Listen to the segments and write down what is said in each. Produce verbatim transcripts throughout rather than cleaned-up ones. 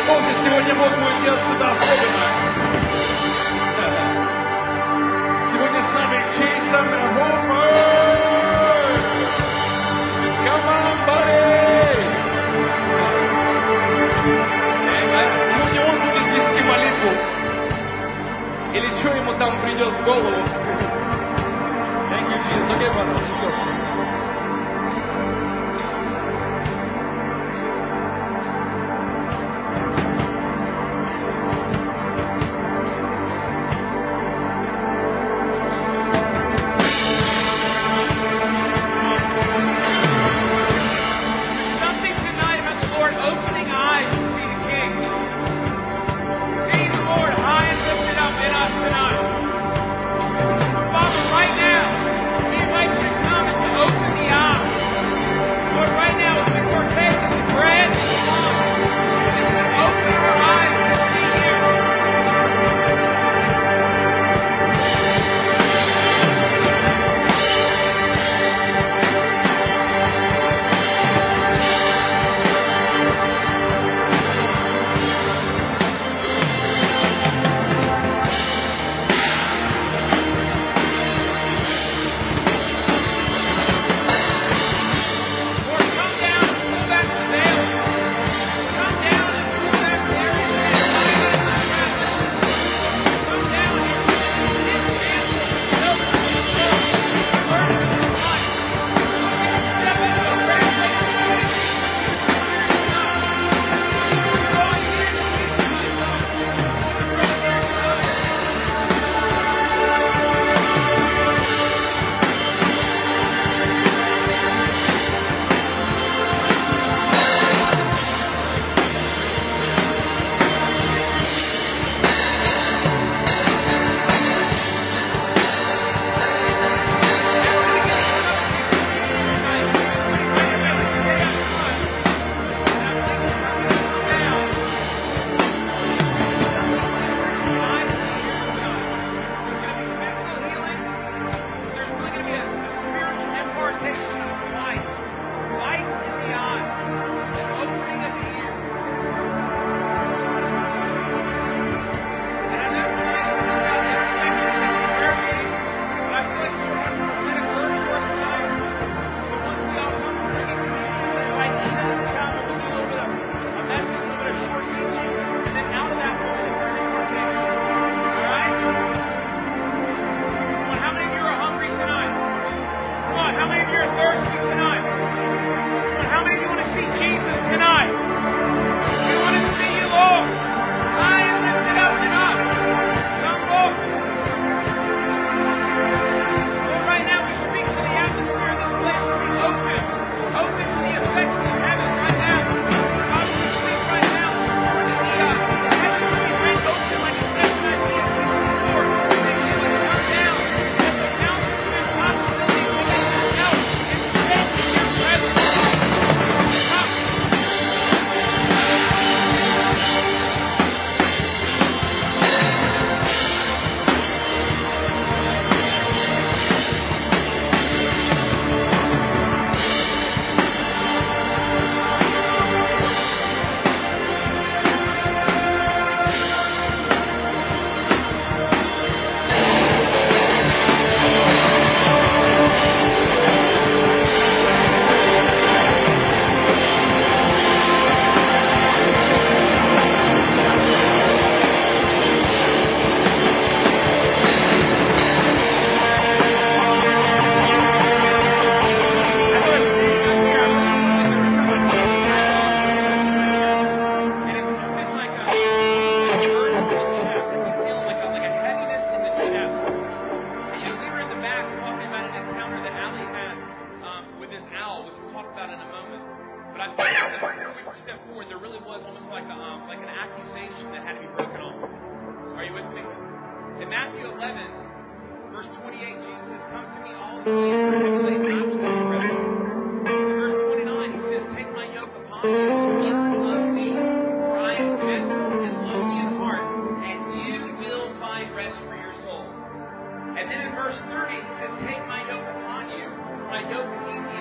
Боже, сегодня Бог будет делать что-то особенное. Сегодня с нами Джейсон Хофер. Come on, buddy! Сегодня он будет вести молитву. Или что ему там придет в голову? Thank you, Jesus. Okay, brother. Let's go.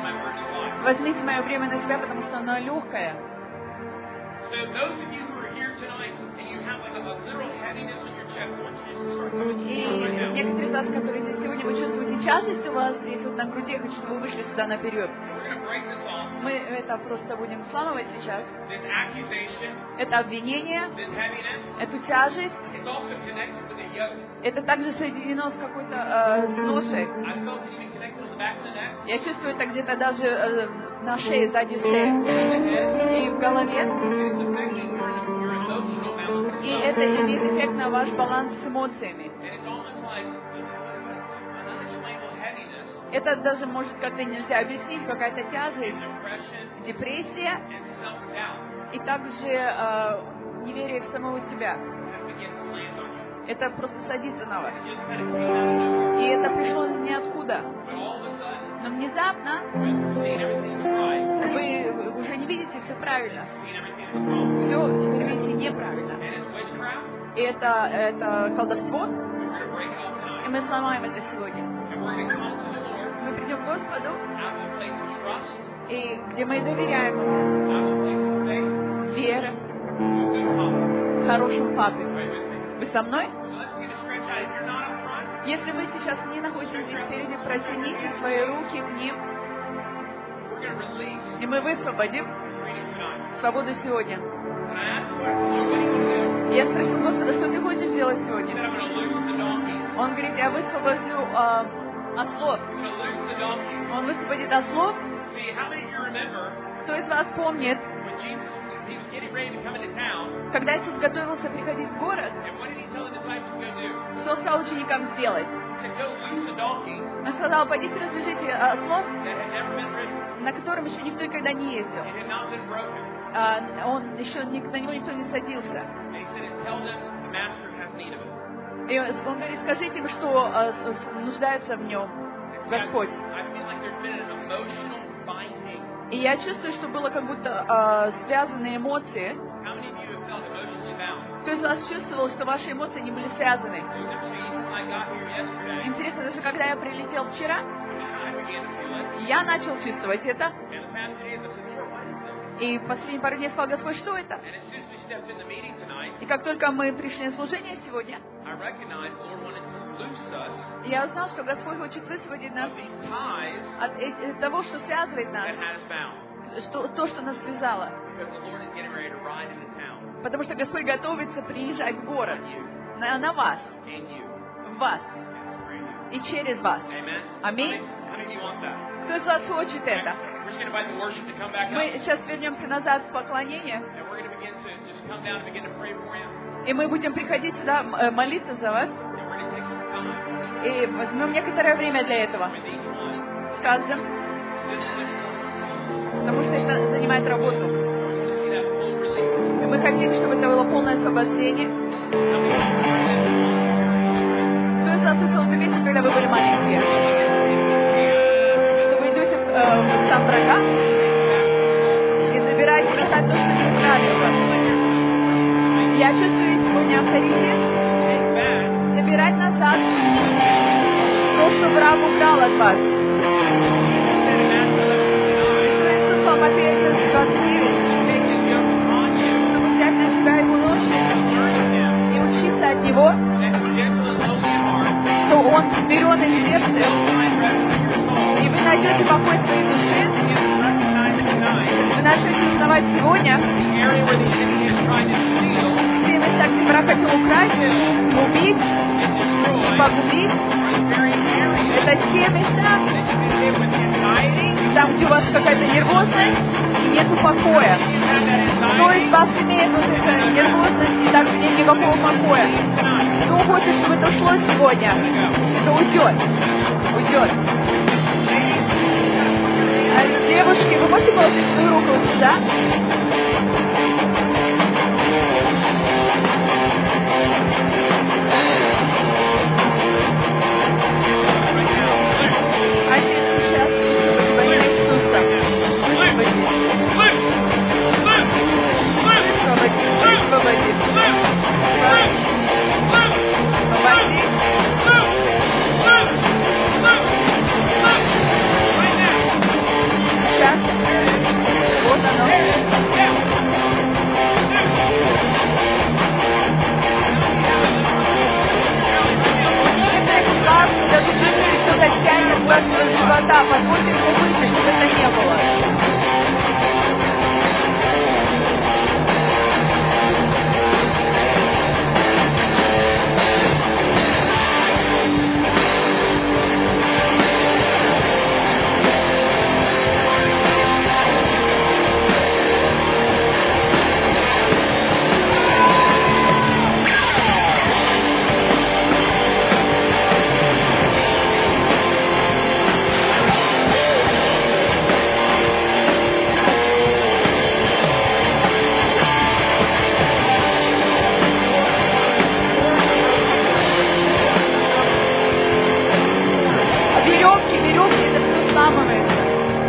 Возьмите мое бремя на себя, потому что оно легкое. So those of you who are here tonight and you have like a, a literal heaviness in your chest, I want you to start coming to И the Lord right now. некоторые из вас, которые здесь сегодня, вы чувствуете тяжесть у вас здесь вот на груди, я хочу, чтобы вы вышли сюда наперед. We're going to break this off. Мы это просто будем взламывать сейчас. This accusation, Это обвинение, this heaviness, эту тяжесть. it's also connected with a yoke. Это также соединено с какой-то э, с ношей. I felt it even connected on the back of the neck, Я чувствую это где-то даже э, на шее, сзади шеи. in the head, И в голове. and it's affecting your, your emotional balance. И это имеет эффект на ваш баланс с эмоциями. And it's almost like an unexplainable heaviness, Это даже может как-то нельзя объяснить, какая-то тяжесть, depression, депрессия and self-doubt и также э, неверие в самого себя. has begun to land on you. Это просто садится на вас. It just kind of came out of nowhere. И это пришло из ниоткуда. But all of a sudden, Но внезапно when you're seeing everything was right, вы уже не видите все правильно. seeing everything was wrong, Все теперь видите неправильно. and it's witchcraft, И это, это колдовство. we're going to break it all И tonight. мы сломаем это сегодня. And we're going to come to the Lord Мы придем к Господу, out of a place of trust, и где мы доверяем Ему, out of a place of faith, вере, to a good father. хорошему папе. Are you with me? Вы со мной? So let's begin to stretch out. If you're not up front, Если вы сейчас не находитесь здесь впереди, протяните свои руки к ним, we're going to release и мы высвободим freedom tonight. свободу сегодня. And I asked the Lord, Lord, what do you want to do? Я спросил Господа, что ты хочешь сделать He said, сегодня? I'm going to loose the donkeys. Он говорит, я высвобожу а, ослов. I'm going to loose the donkeys. Он высвободит ослов. See, how many of you remember Кто из вас помнит, when Jesus, he was getting ready to come into town, когда Иисус готовился приходить в город, and what did he tell the disciples to go do? что Он сказал ученикам сделать? He said, go loose the donkey Он сказал, пойдите развяжите ослов, that had never been ridden. на котором еще никто никогда не ездил. It had not been broken. А, он еще ни- на него никто не садился. And he said, and tell them the master has need of it. И он говорит, скажите им, что а, с- с- нуждается в нем And see, Господь. I, I feel like there's been an emotional binding. И я чувствую, что было как будто а, связаны эмоции. How many of you have felt emotionally bound? Кто из вас чувствовал, что ваши эмоции не были связаны? It was interesting, even when I got here yesterday, Интересно, даже когда я прилетел вчера, I began to feel it. я начал чувствовать это. And the past few days, I said, Lord, what is this? И последние пару дней сказал, Господь, что это? And as soon as we stepped in the meeting tonight, И как только мы пришли на служение сегодня, I recognized the Lord wanted to loose us я узнал, что Господь хочет высвободить нас of these ties от э- того, что связывает нас, that had us bound. что, то, что нас связало. Because the Lord is getting ready to ride into town Потому что Господь готовится приезжать в город on you на, на вас, and you в вас and through you. и через вас. Amen? Аминь. How many of you want that? Кто из вас хочет это? We're just going to invite the worship to come back up. Мы сейчас вернемся назад в поклонение, And we're going to begin to just come down and begin to pray for you. и мы будем приходить сюда м- э, молиться за вас, And we're going to take some time и возьмем некоторое время для этого with each one. с каждым, This is потому что это занимает работу. we want to see that full release. И мы хотим, чтобы это было полное освобождение. How many of you heard that? Кто из вас слышал эту песню, когда вы были маленькие? Что вы идете в, э, в сам врага и забираете назад то, что не нравится. Я чувствую сегодня авторитет Take back забирать назад то, что враг украл от вас. И что Иисус сказал, Матфея одиннадцать двадцать девять, take his yoke upon you, чтобы взять на себя его ношу learn of him, и учиться от него, that is gentle and lowly in heart, что он смирен и will сердцем, find rest for your soul. и вы найдете покой своей души. Begin to recognize tonight Вы начнете узнавать сегодня the area where the enemy is trying to steal все места, где враг хотел украсть, убить and и destroy погубить. are the very areas Это те места, that you've been hit with anxiety. там, где у вас какая-то нервозность и нету покоя. You've had that Кто из anxiety вас имеет вот эту нервозность и также нет никакого покоя? tonight. Кто хочет, чтобы это ушло сегодня? Это уйдет. Уйдет. А, девушки, вы можете положить свою руку вот сюда? Отец, сейчас во имя Иисуса. Высвободи. Высвободи. Высвободи. Высвободи. Сейчас. Вот оно. качество живота. Позвольте ему выйти, чтобы это не было. Веревки, веревки, это все сламывается.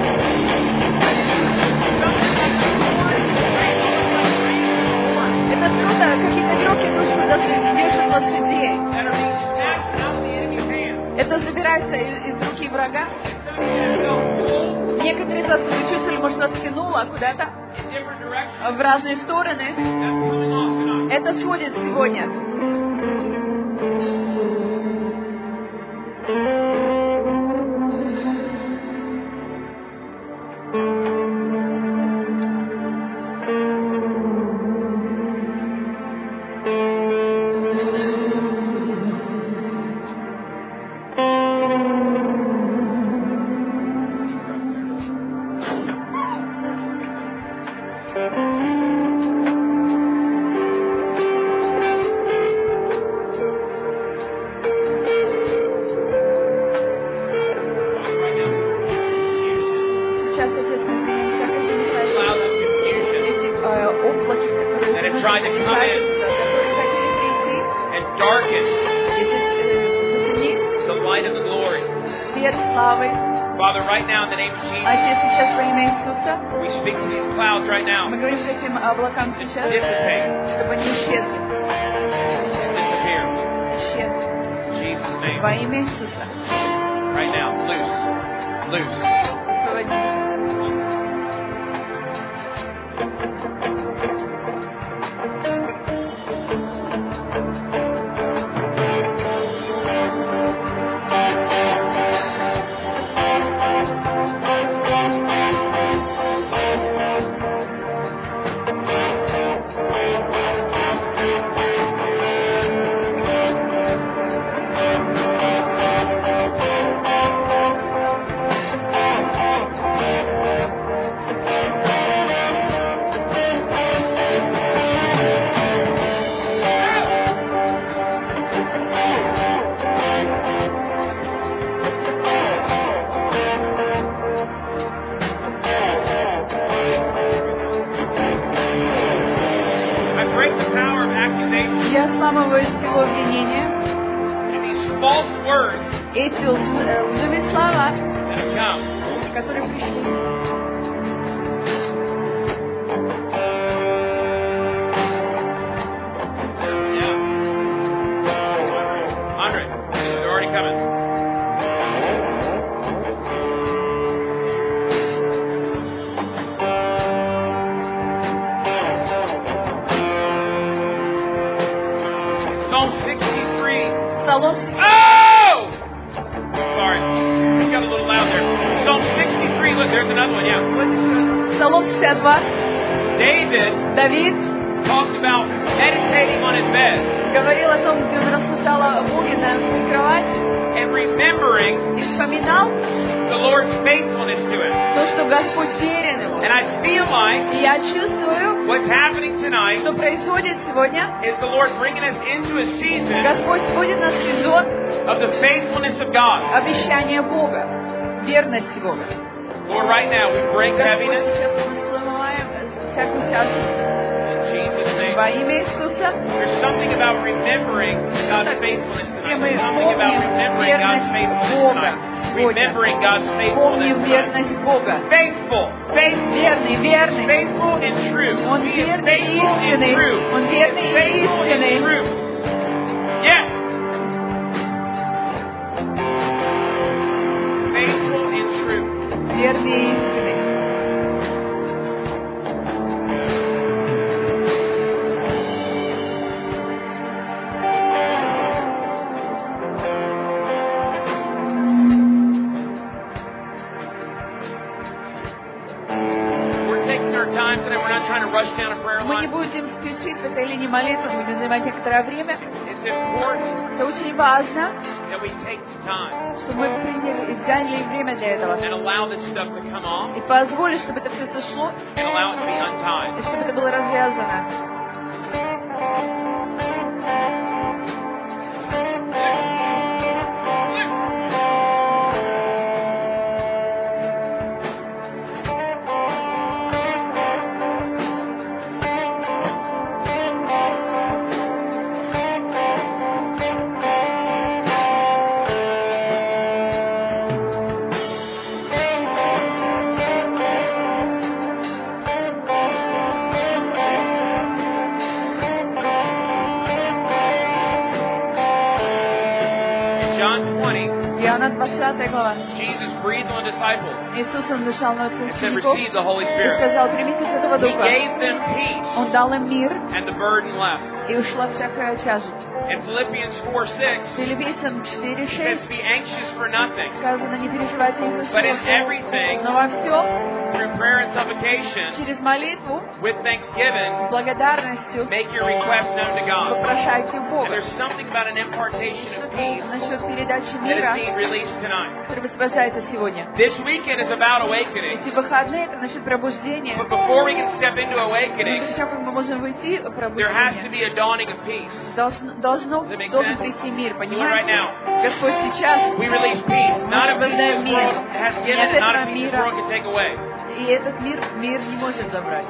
Это что-то, какие-то веревки нужно даже держат лошадей. that are being snatched out of the enemy's hands. Это забирается из, из руки врага. Some of you felt pulled Некоторые из вас вы чувствовали, может, вас тянуло куда-то in different directions. в разные стороны. That's coming off tonight. Это сходит сегодня. Сейчас, Отец, мы видим всякое замешательство. Cloud of confusion Эти э, облаки, которые And it вносят tried to come in. замешательство, которые хотели прийти, and darken эти э, затемнить the light of the glory. свет славы. Father, right now in the name of Jesus, Отец, сейчас во имя Иисуса we speak to these clouds right now. мы говорим к этим облакам To сейчас, dissipate чтобы они исчезли. and disappear. Исчезли. In Jesus' name. Во имя Иисуса. Right now. Loose. Loose. Освободи. I break the power of accusation Я сламываю силу обвинения. and these false words Эти лж- э, лживые слова, that have come. которые пришли. Yeah. Hundred. They're already coming. Psalm sixty-three. Псалом Oh! Sorry. It got a little loud there. Psalm sixty-three. Look, there's another one. Yeah. Вот еще. Псалом шестьдесят два. David Давид talked about meditating on his bed говорил о том, где он размышлял о Боге на своей кровати and remembering и вспоминал the Lord's faithfulness to him. то, что Господь верен ему. And I feel like И я чувствую, what's happening tonight что происходит сегодня. is the Lord bringing us into a season Господь вводит нас в сезон of the faithfulness of God. обещания Бога, верности Бога. Lord, right now we break Господь, heaviness сейчас мы сломаем всякую тяжесть in Jesus' name. во имя Иисуса. There's something about remembering God's faithfulness Все tonight. мы There's something about помним remembering God's верность faithfulness Бога tonight. сегодня. Remembering God's faithfulness Помним tonight. верность Бога. Faithful, faithful, Верный, верный. faithful and true. Он He is верный и faithful and истинный. true. Он верный и Faithful and истинный. true. Yes. Faithful and true. Верный и истинный. short times tonight. We're not trying to rush down a prayer Мы не line. будем спешить в этой линии молитвы, мы будем занимать некоторое время. It's important Это очень важно, that we take some time что мы приняли и взяли время для этого. and allow this stuff to come off И позволить, чтобы это все сошло, and allow it to be untied. и чтобы это было развязано. Иоанна двадцатая глава. Jesus breathed on the disciples Иисус он дышал на and said, учеников receive the Holy и Spirit. сказал, примите Святого He Духа. gave them peace Он дал им мир, and the burden left. и ушла всякая тяжесть. In Philippians four six, Филиппийцам четыре it says, шесть be anxious for nothing, сказано, не переживайте ни за but in что, everything, но во всем, through prayer and supplication, через молитву, with thanksgiving, с благодарностью, make your request known to God. вопрошайте у And Бога. there's something about an impartation of peace Насчет передачи that мира, is being released tonight. который высвобождается сегодня. This weekend is about awakening. Эти выходные это насчет пробуждения. But before we can step into Но awakening, прежде чем мы можем выйти в there has to пробуждение, be a dawning of peace. должно, должно, Does that make должен sense? прийти мир, Do it right понимаете? now. Господь сейчас, We release peace, not a peace this Мир. world has given, and not a peace this Мира. world can take away. и этот мир, мир не может забрать.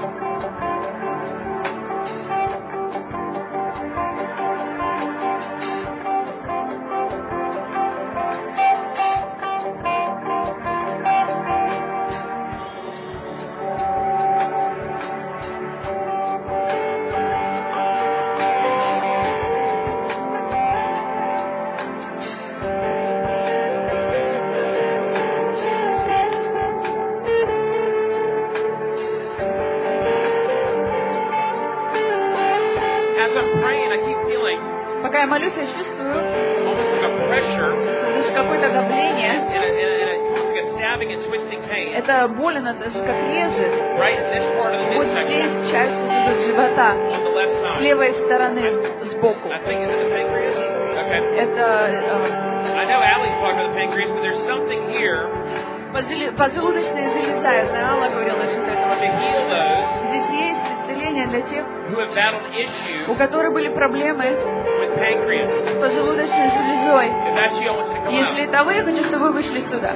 As I'm praying, I keep feeling Пока я молюсь, я чувствую, almost like a pressure что даже какое-то давление. and a, and a, and a, almost like a stabbing and twisting pain Это больно, это же как режет. right in this part of the Вот midsection здесь часть вот тут живота, on the left с side. левой стороны, сбоку. I think it's in the pancreas. Okay. Это I know Allie's talking about the pancreas, but there's something here э, поджеле- поджелудочная железа. Я знаю, Алла говорила насчет to этого. heal those Здесь есть исцеление для тех, who have battled issues у которых были проблемы with pancreas. с поджелудочной железой. If that's you, I want you to come Если out. это вы, я хочу, чтобы вы вышли сюда.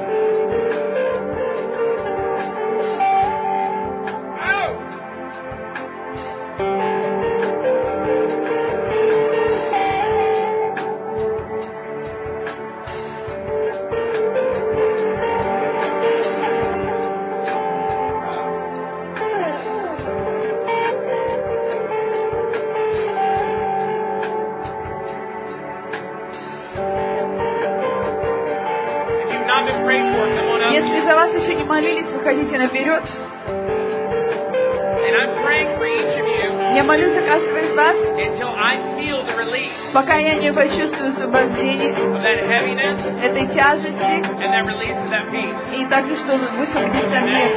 If you've not been prayed for, come on up. Если за вас еще не молились, выходите наперед. And I'm praying for each of you Я молюсь за каждого из вас, until I feel the release пока я не почувствую освобождение of that heaviness этой тяжести, and that release of that peace. и также, что высвободится мир.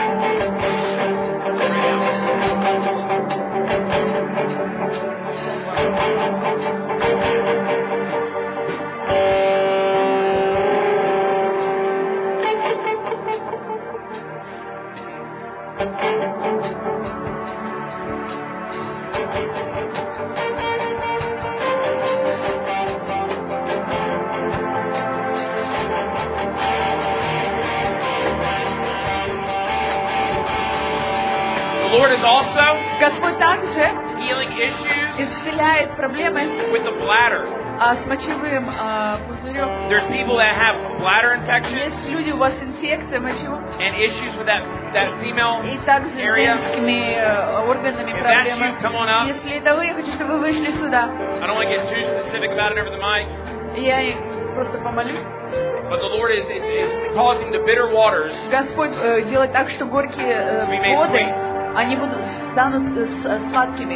The Lord is also Господь также healing issues исцеляет проблемы with the bladder. а, с мочевым а, пузырем. There's people that have bladder infections Есть люди, у вас инфекция мочевого, and issues with that, that female. и также с Area. женскими э, органами If that's проблемы. you, come on up. Если это вы, я хочу, чтобы вы вышли сюда. I don't want to get too specific about it over the mic, Я и просто помолюсь. but the Lord is, is, is causing the bitter waters Господь э, делает так, что горькие э, To be made воды, sweet. они будут станут э, с- э, сладкими.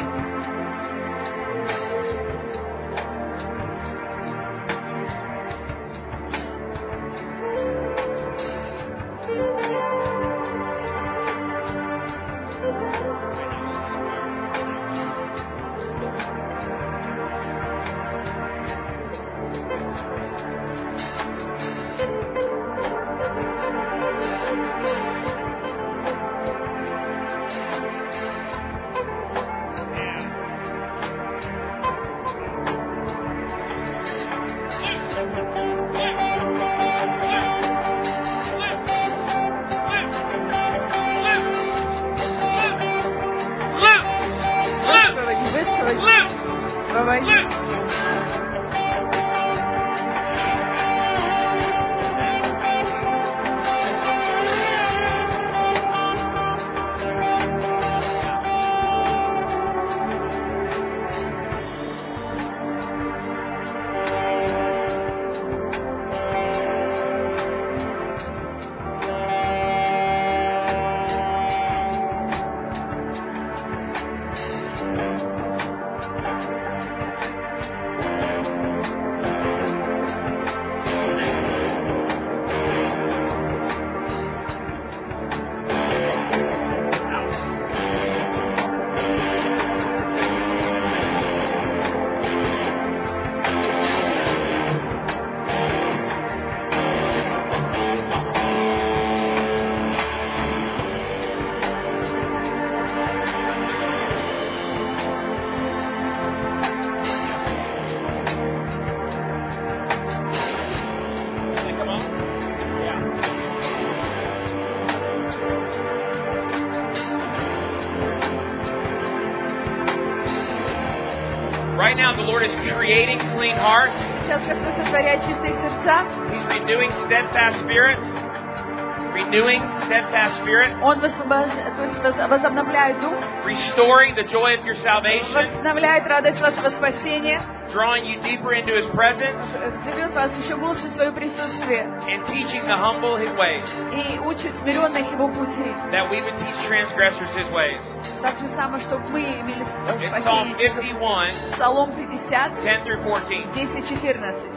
right now, the Lord is creating clean hearts. Сейчас Господь сотворяет чистые сердца. He's renewing steadfast spirits. Renewing steadfast spirit. Он высвобож... то есть возобновляет дух. Restoring the joy of your salvation. Возобновляет радость вашего спасения. Drawing you deeper into His presence. Зовет вас еще глубже в свое присутствие. And teaching the humble His ways. И учит смиренных Его пути. That we would teach transgressors His ways. Так же самое, чтобы мы имели спасение. Psalm fifty-one, Псалом пятьдесят, ten through fourteen. десять четырнадцать.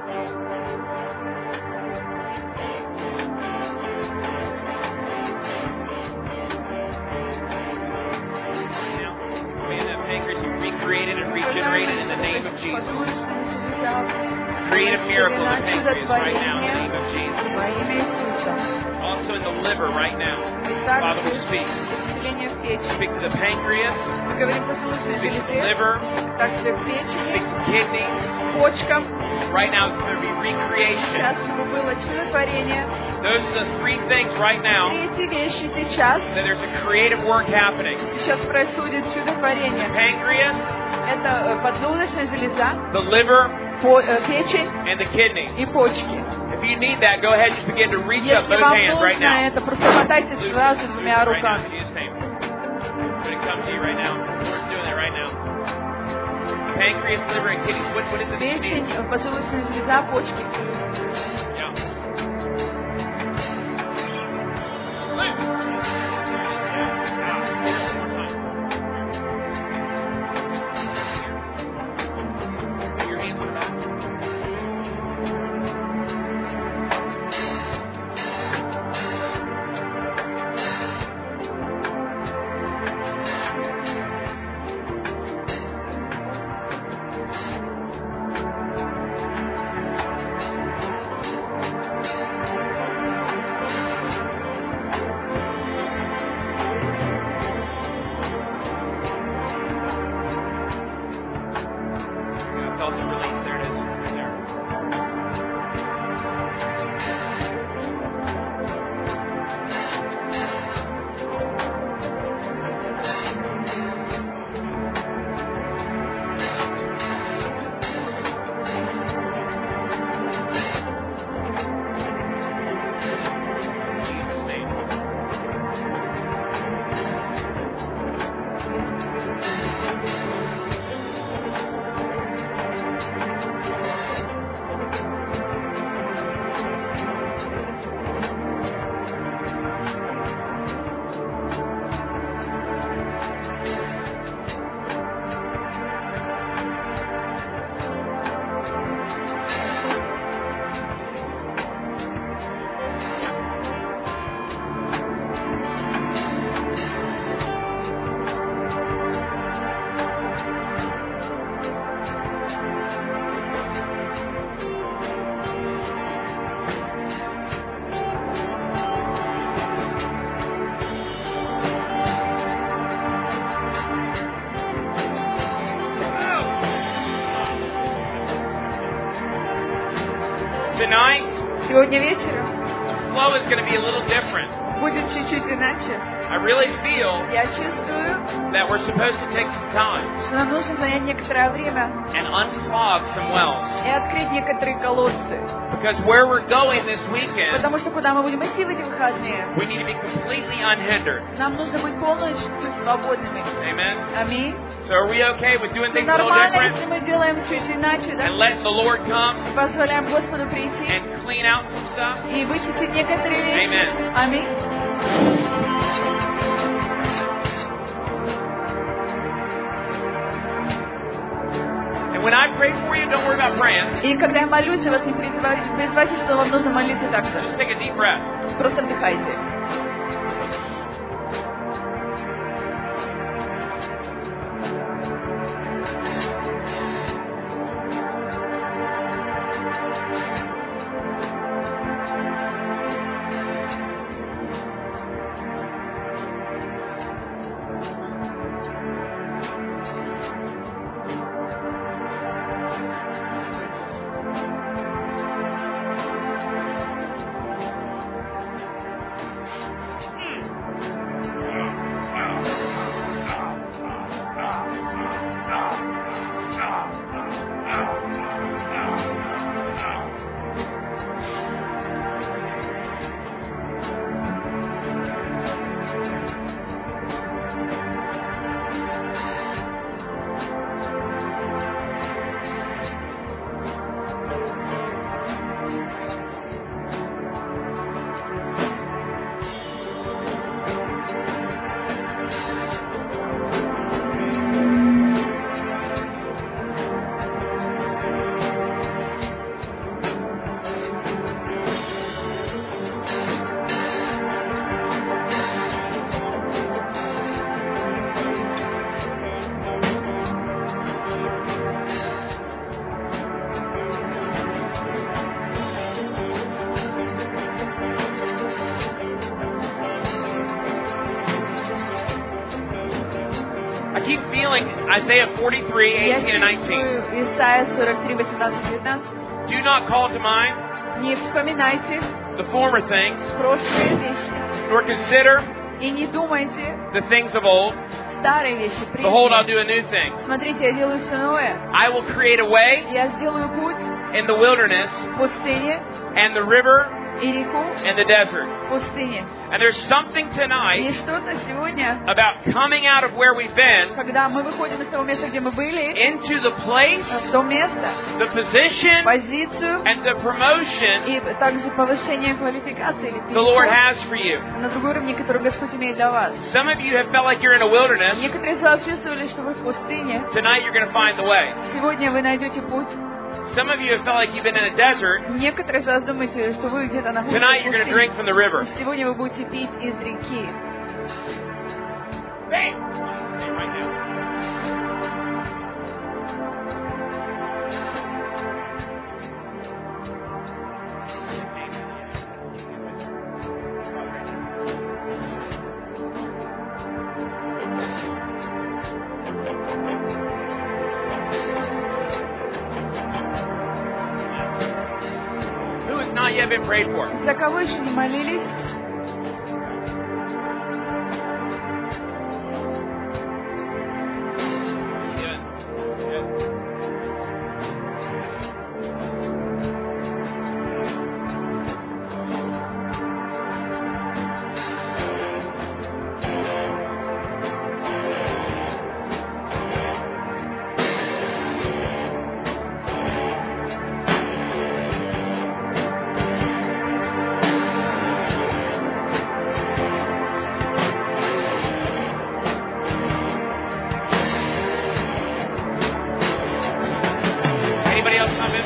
Recreated and regenerated in the name of Jesus. Create a miracle in the pancreas right now in the name of Jesus. Also in the liver right now. Father, we speak. Speak to the pancreas. Speak to the liver. Speak to kidneys. Right now, it's going to be recreation. Those are the three things right now that there's a creative work happening. The pancreas, the liver, and the kidneys. If you need that, go ahead and just begin to reach up those hands right now. Loose it right now in Jesus' name. I'm going to come to you right now. The Lord's doing it right now. Pancreas, liver, and kidneys. What, what is it? Печень, поджелудочная железа, почки. Yeah. Your hands in the back. Tonight, сегодня вечером flow is going to be a little different. будет чуть-чуть иначе. I really feel Я чувствую, that we're supposed to take some time что нам нужно занять некоторое время and unclog some wells. и открыть некоторые колодцы. Because where we're going this weekend, Потому что куда мы будем идти в эти выходные, we need to be completely unhindered. нам нужно быть полностью свободными. Amen. Аминь. So are we okay with doing things a little Нормально, different если мы делаем чуть иначе, да? and letting the Lord come И позволяем Господу прийти and clean out some stuff? и вычистить некоторые вещи. Amen. Аминь. And when I pray for you, don't worry about praying. И когда я молюсь, вас не призывайте, что вам нужно молиться так же. Just take a deep breath. Просто вдыхайте. keep feeling Isaiah forty-three, eighteen and nineteen. Исайя сорок три, восемнадцать, девятнадцать. Do not call to mind Не вспоминайте the former things, прошлые вещи. nor consider И не думайте the things of old. старые вещи. Behold, I'll do a new thing. Смотрите, я делаю все новое. I will create a way Я сделаю путь in the wilderness в пустыне and the river и реку and the desert. в пустыне. And there's something И tonight что-то сегодня, about coming out of where we've been когда мы выходим из того места, где мы были, into the place, в то место, the position, позицию and the promotion и также повышение квалификации или the Lord переход has for you. на другой уровень, который Господь имеет для вас. Some of you have felt like you're in a wilderness. Некоторые из вас чувствовали, что вы в пустыне. Tonight you're going to find the way. Сегодня вы найдете путь. Some of you have felt like you've been in a desert. Некоторые из вас думаете, что вы где-то находитесь Tonight в you're going to пустыне. drink from the river. Сегодня вы будете пить из реки. Bang! Stay right now. Who has not yet been prayed for? За кого еще не молились? Anybody else comment?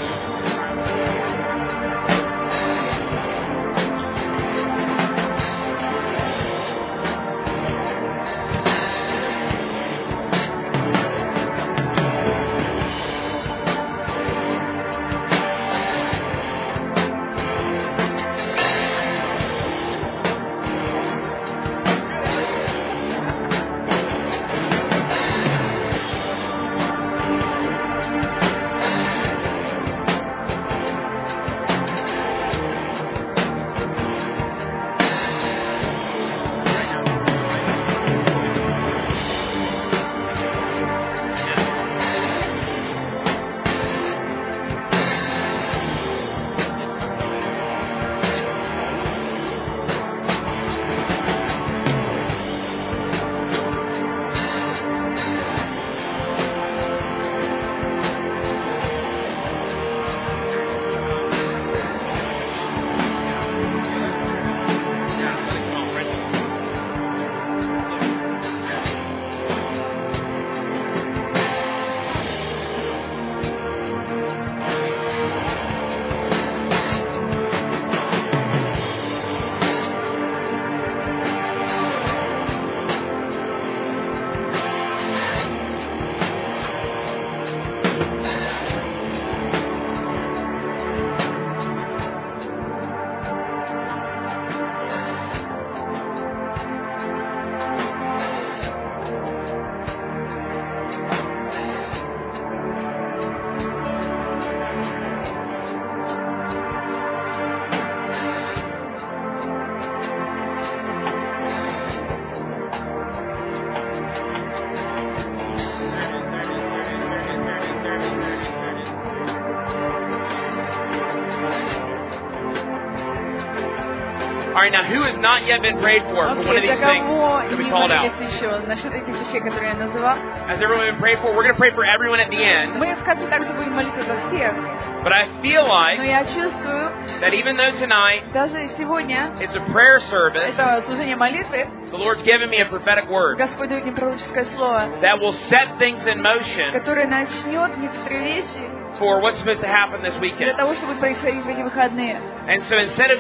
All right, now who has not yet been prayed for for one of these things that we called out? Насчет этих вещей, которые я назвала. Has everyone been prayed for? We're going to pray for everyone at the end. Мы в конце также будем молиться за всех. But I feel Но like я чувствую, that even though tonight даже сегодня is a prayer service, это служение молитвы, the Lord's given me a prophetic word Господь дает мне пророческое слово, that will set things in motion которое начнет некоторые вещи for what's supposed to happen this для weekend. того, чтобы происходить в эти выходные. And so instead of just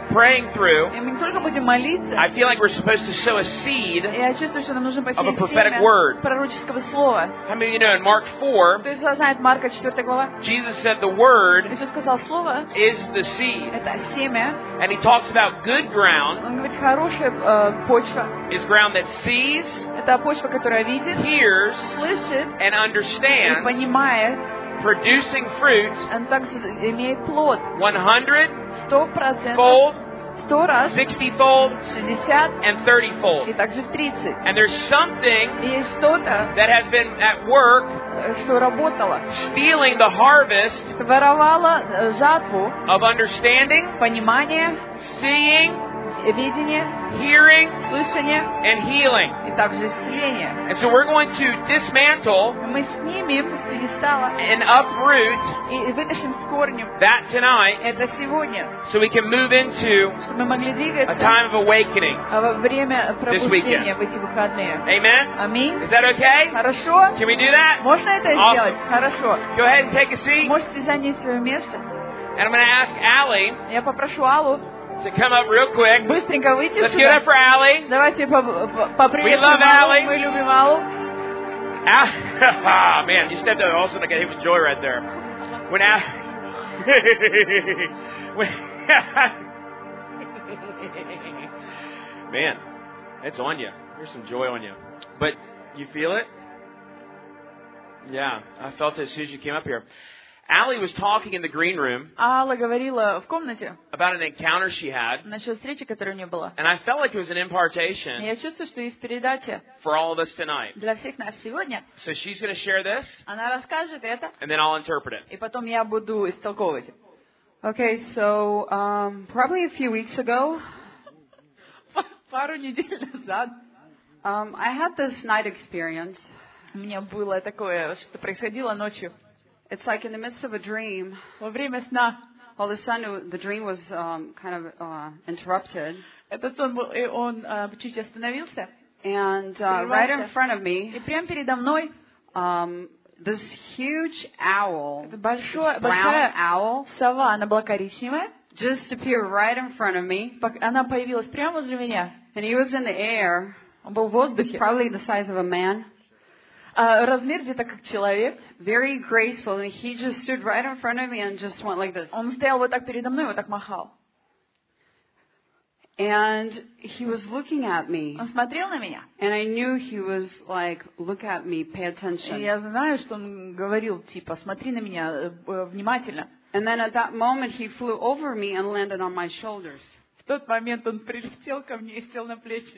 praying through, и мы не только будем молиться, I feel like we're supposed to sow a seed я чувствую, что нам нужно of a посеять prophetic семя word. пророческого слова. How many of you know in Mark four, Кто из вас знает Марка четвёртая глава? Jesus said the word Иисус сказал, слово is the seed. — это семя. And he talks about good ground Он говорит, хорошая э, почва. is ground that sees, Это почва, которая видит, hears, слышит and и understands, понимает. producing fruit Он также имеет плод. one hundred Сто процентов. fold, Сто раз. sixty fold, Шестьдесят. and thirty fold. И также в тридцать. And there's something И есть что-то, that has been at work что работало. stealing the harvest Воровало э, жатву, of understanding, понимание, seeing, видение, hearing, слышание and healing. и также исцеление. And so we're going to dismantle Мы снимем с пьедестала and uproot и вытащим с корнем that tonight это сегодня, so we can move into чтобы мы могли a двигаться time of awakening. во время пробуждения weekend. в эти выходные. Amen? Аминь. Is that okay? Хорошо? Can we do that? Можно это Awesome. сделать? Хорошо. Go ahead and take a seat. Можете занять свое место. And I'm going to ask Allie Я попрошу Аллу to come up real quick. быстренько выйти Let's give it сюда. up for Allie. Давайте по- по- We поприветствуем love Аллу. Allie. Мы любим Аллу. Al- Man, you stepped out. All of a sudden I got hit with joy right there. When Al- when Man, it's on you. There's some joy on you. But you feel it? Yeah, I felt it as soon as you came up here. Allie was talking in the green room Алла говорила в комнате about an encounter she had, насчет встречи, которая у нее была. and I felt like it was an impartation Я чувствую, что есть передача for all of us tonight. для всех нас сегодня. So she's going to share this, Она расскажет это, and then I'll interpret it. и потом я буду истолковывать. Okay, so um, probably a few weeks ago, Пару недель назад um, I had this night experience. у меня было такое, что происходило ночью. It's like in the midst of a dream. Во время сна All of a sudden, the dream was um, kind of uh, interrupted. этот сон был, и он а, чуть остановился. And uh, right in front of И me, прямо передо мной um, this huge owl, это большое, brown большая owl, сова, она была коричневая. just appeared right in front of me. Пок- Она появилась прямо возле меня. And he was in the air, Он был в воздухе. probably the size of a man, А размер где-то как человек. very graceful. And he just stood right in front of me and just went like this. Он стоял вот так передо мной, вот так махал. And he was looking at me. Он смотрел на меня. And I knew he was like, look at me, pay И attention. я знаю, что он говорил, типа, смотри на меня э, э, внимательно. And then at that moment, he flew over me and landed on my shoulders. В тот момент он прилетел ко мне и сел на плечи.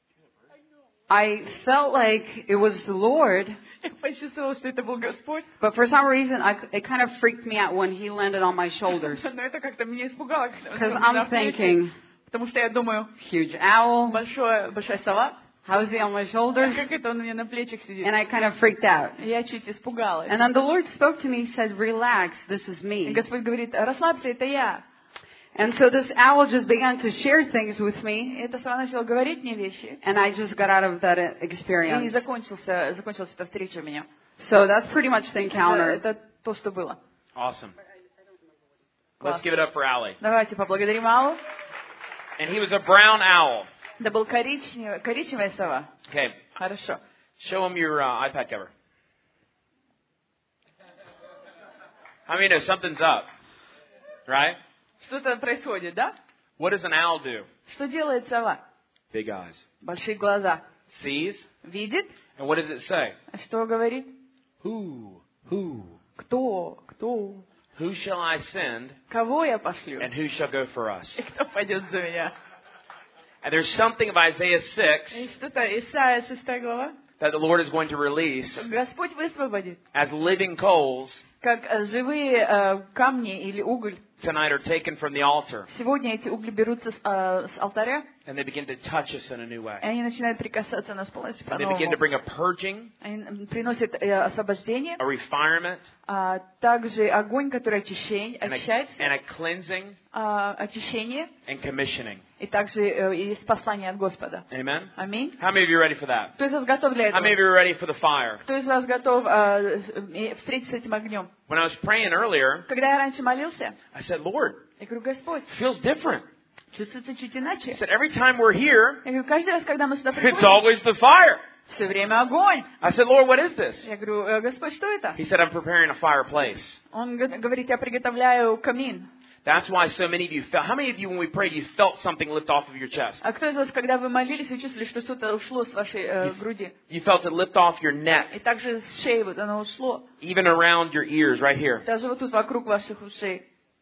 I felt like it was the Lord, Я почувствовала, что это был Господь. but for some reason, I, it kind of freaked me out when he landed on my shoulders. Но это как-то меня испугало, когда он Because сел мне на I'm плечи. thinking, Потому что я думаю, huge owl, большое, большая сова, how is he on my shoulders? как это он у меня на плечах сидит. And I kind of freaked out. Я чуть испугалась. And then the Lord spoke to me, he said, relax, this is И me. Господь говорит, расслабься, это я. And so this owl just began to share things with me, И эта сова начала говорить мне вещи. and I just got out of that И experience. закончился, закончилась эта встреча у меня. So that's pretty much the Это, encounter. это то, что было. Awesome. Let's give it up for Allie. Давайте поблагодарим Аллу. And he was a brown owl. Это был коричневая, коричневая сова. Okay, Хорошо. show him your uh, iPad cover. I mean, if something's up, right? Что-то происходит, да? What does an owl do? Что делает сова? Big eyes. Большие глаза. Sees. Видит? And what does it say? А что говорит? Who? Who? Кто? Кто? Who shall I send? Кого я пошлю? And who shall go for us? И кто пойдет за меня? And there's something of Isaiah six И что-то Исайя шестая глава. that the Lord is going to release Господь высвободит, as living coals как э, живые э, камни или уголь. tonight are taken from the altar. Сегодня эти угли берутся с, э, с алтаря, And they begin to touch us in a new и way. они начинают прикасаться нас полностью And they begin to по-новому. bring a purging, Они приносят э, освобождение, a refinement, а также огонь, который очищение, and a, очищает, and a cleansing а, очищение, and commissioning. и также э, есть послание от Господа. Amen? Аминь. How many of you are ready for that? Кто из вас готов для How many of этого? you are ready for the fire? Кто из вас готов э, э, встретиться с этим огнем? When I was praying earlier, Когда я раньше молился, I said, Lord, я говорю, Господь, it feels different. чувствуется чуть иначе. He said, every time we're here, Я говорю, каждый раз, когда мы сюда it's приходим, always the fire. все время огонь. I said, Lord, what is this? Я говорю, «Э, Господь, что это? He said, I'm preparing a fireplace. Он г- говорит, я приготовляю камин. That's why so many of you felt, how many of you, when we prayed, you felt something lift off of your chest? А кто из вас, когда вы молились, вы чувствовали, что что-то ушло с вашей э, груди? You felt it lift off your neck, И также с шеи вот оно ушло. even around your ears, right here. Даже вот тут вокруг ваших ушей.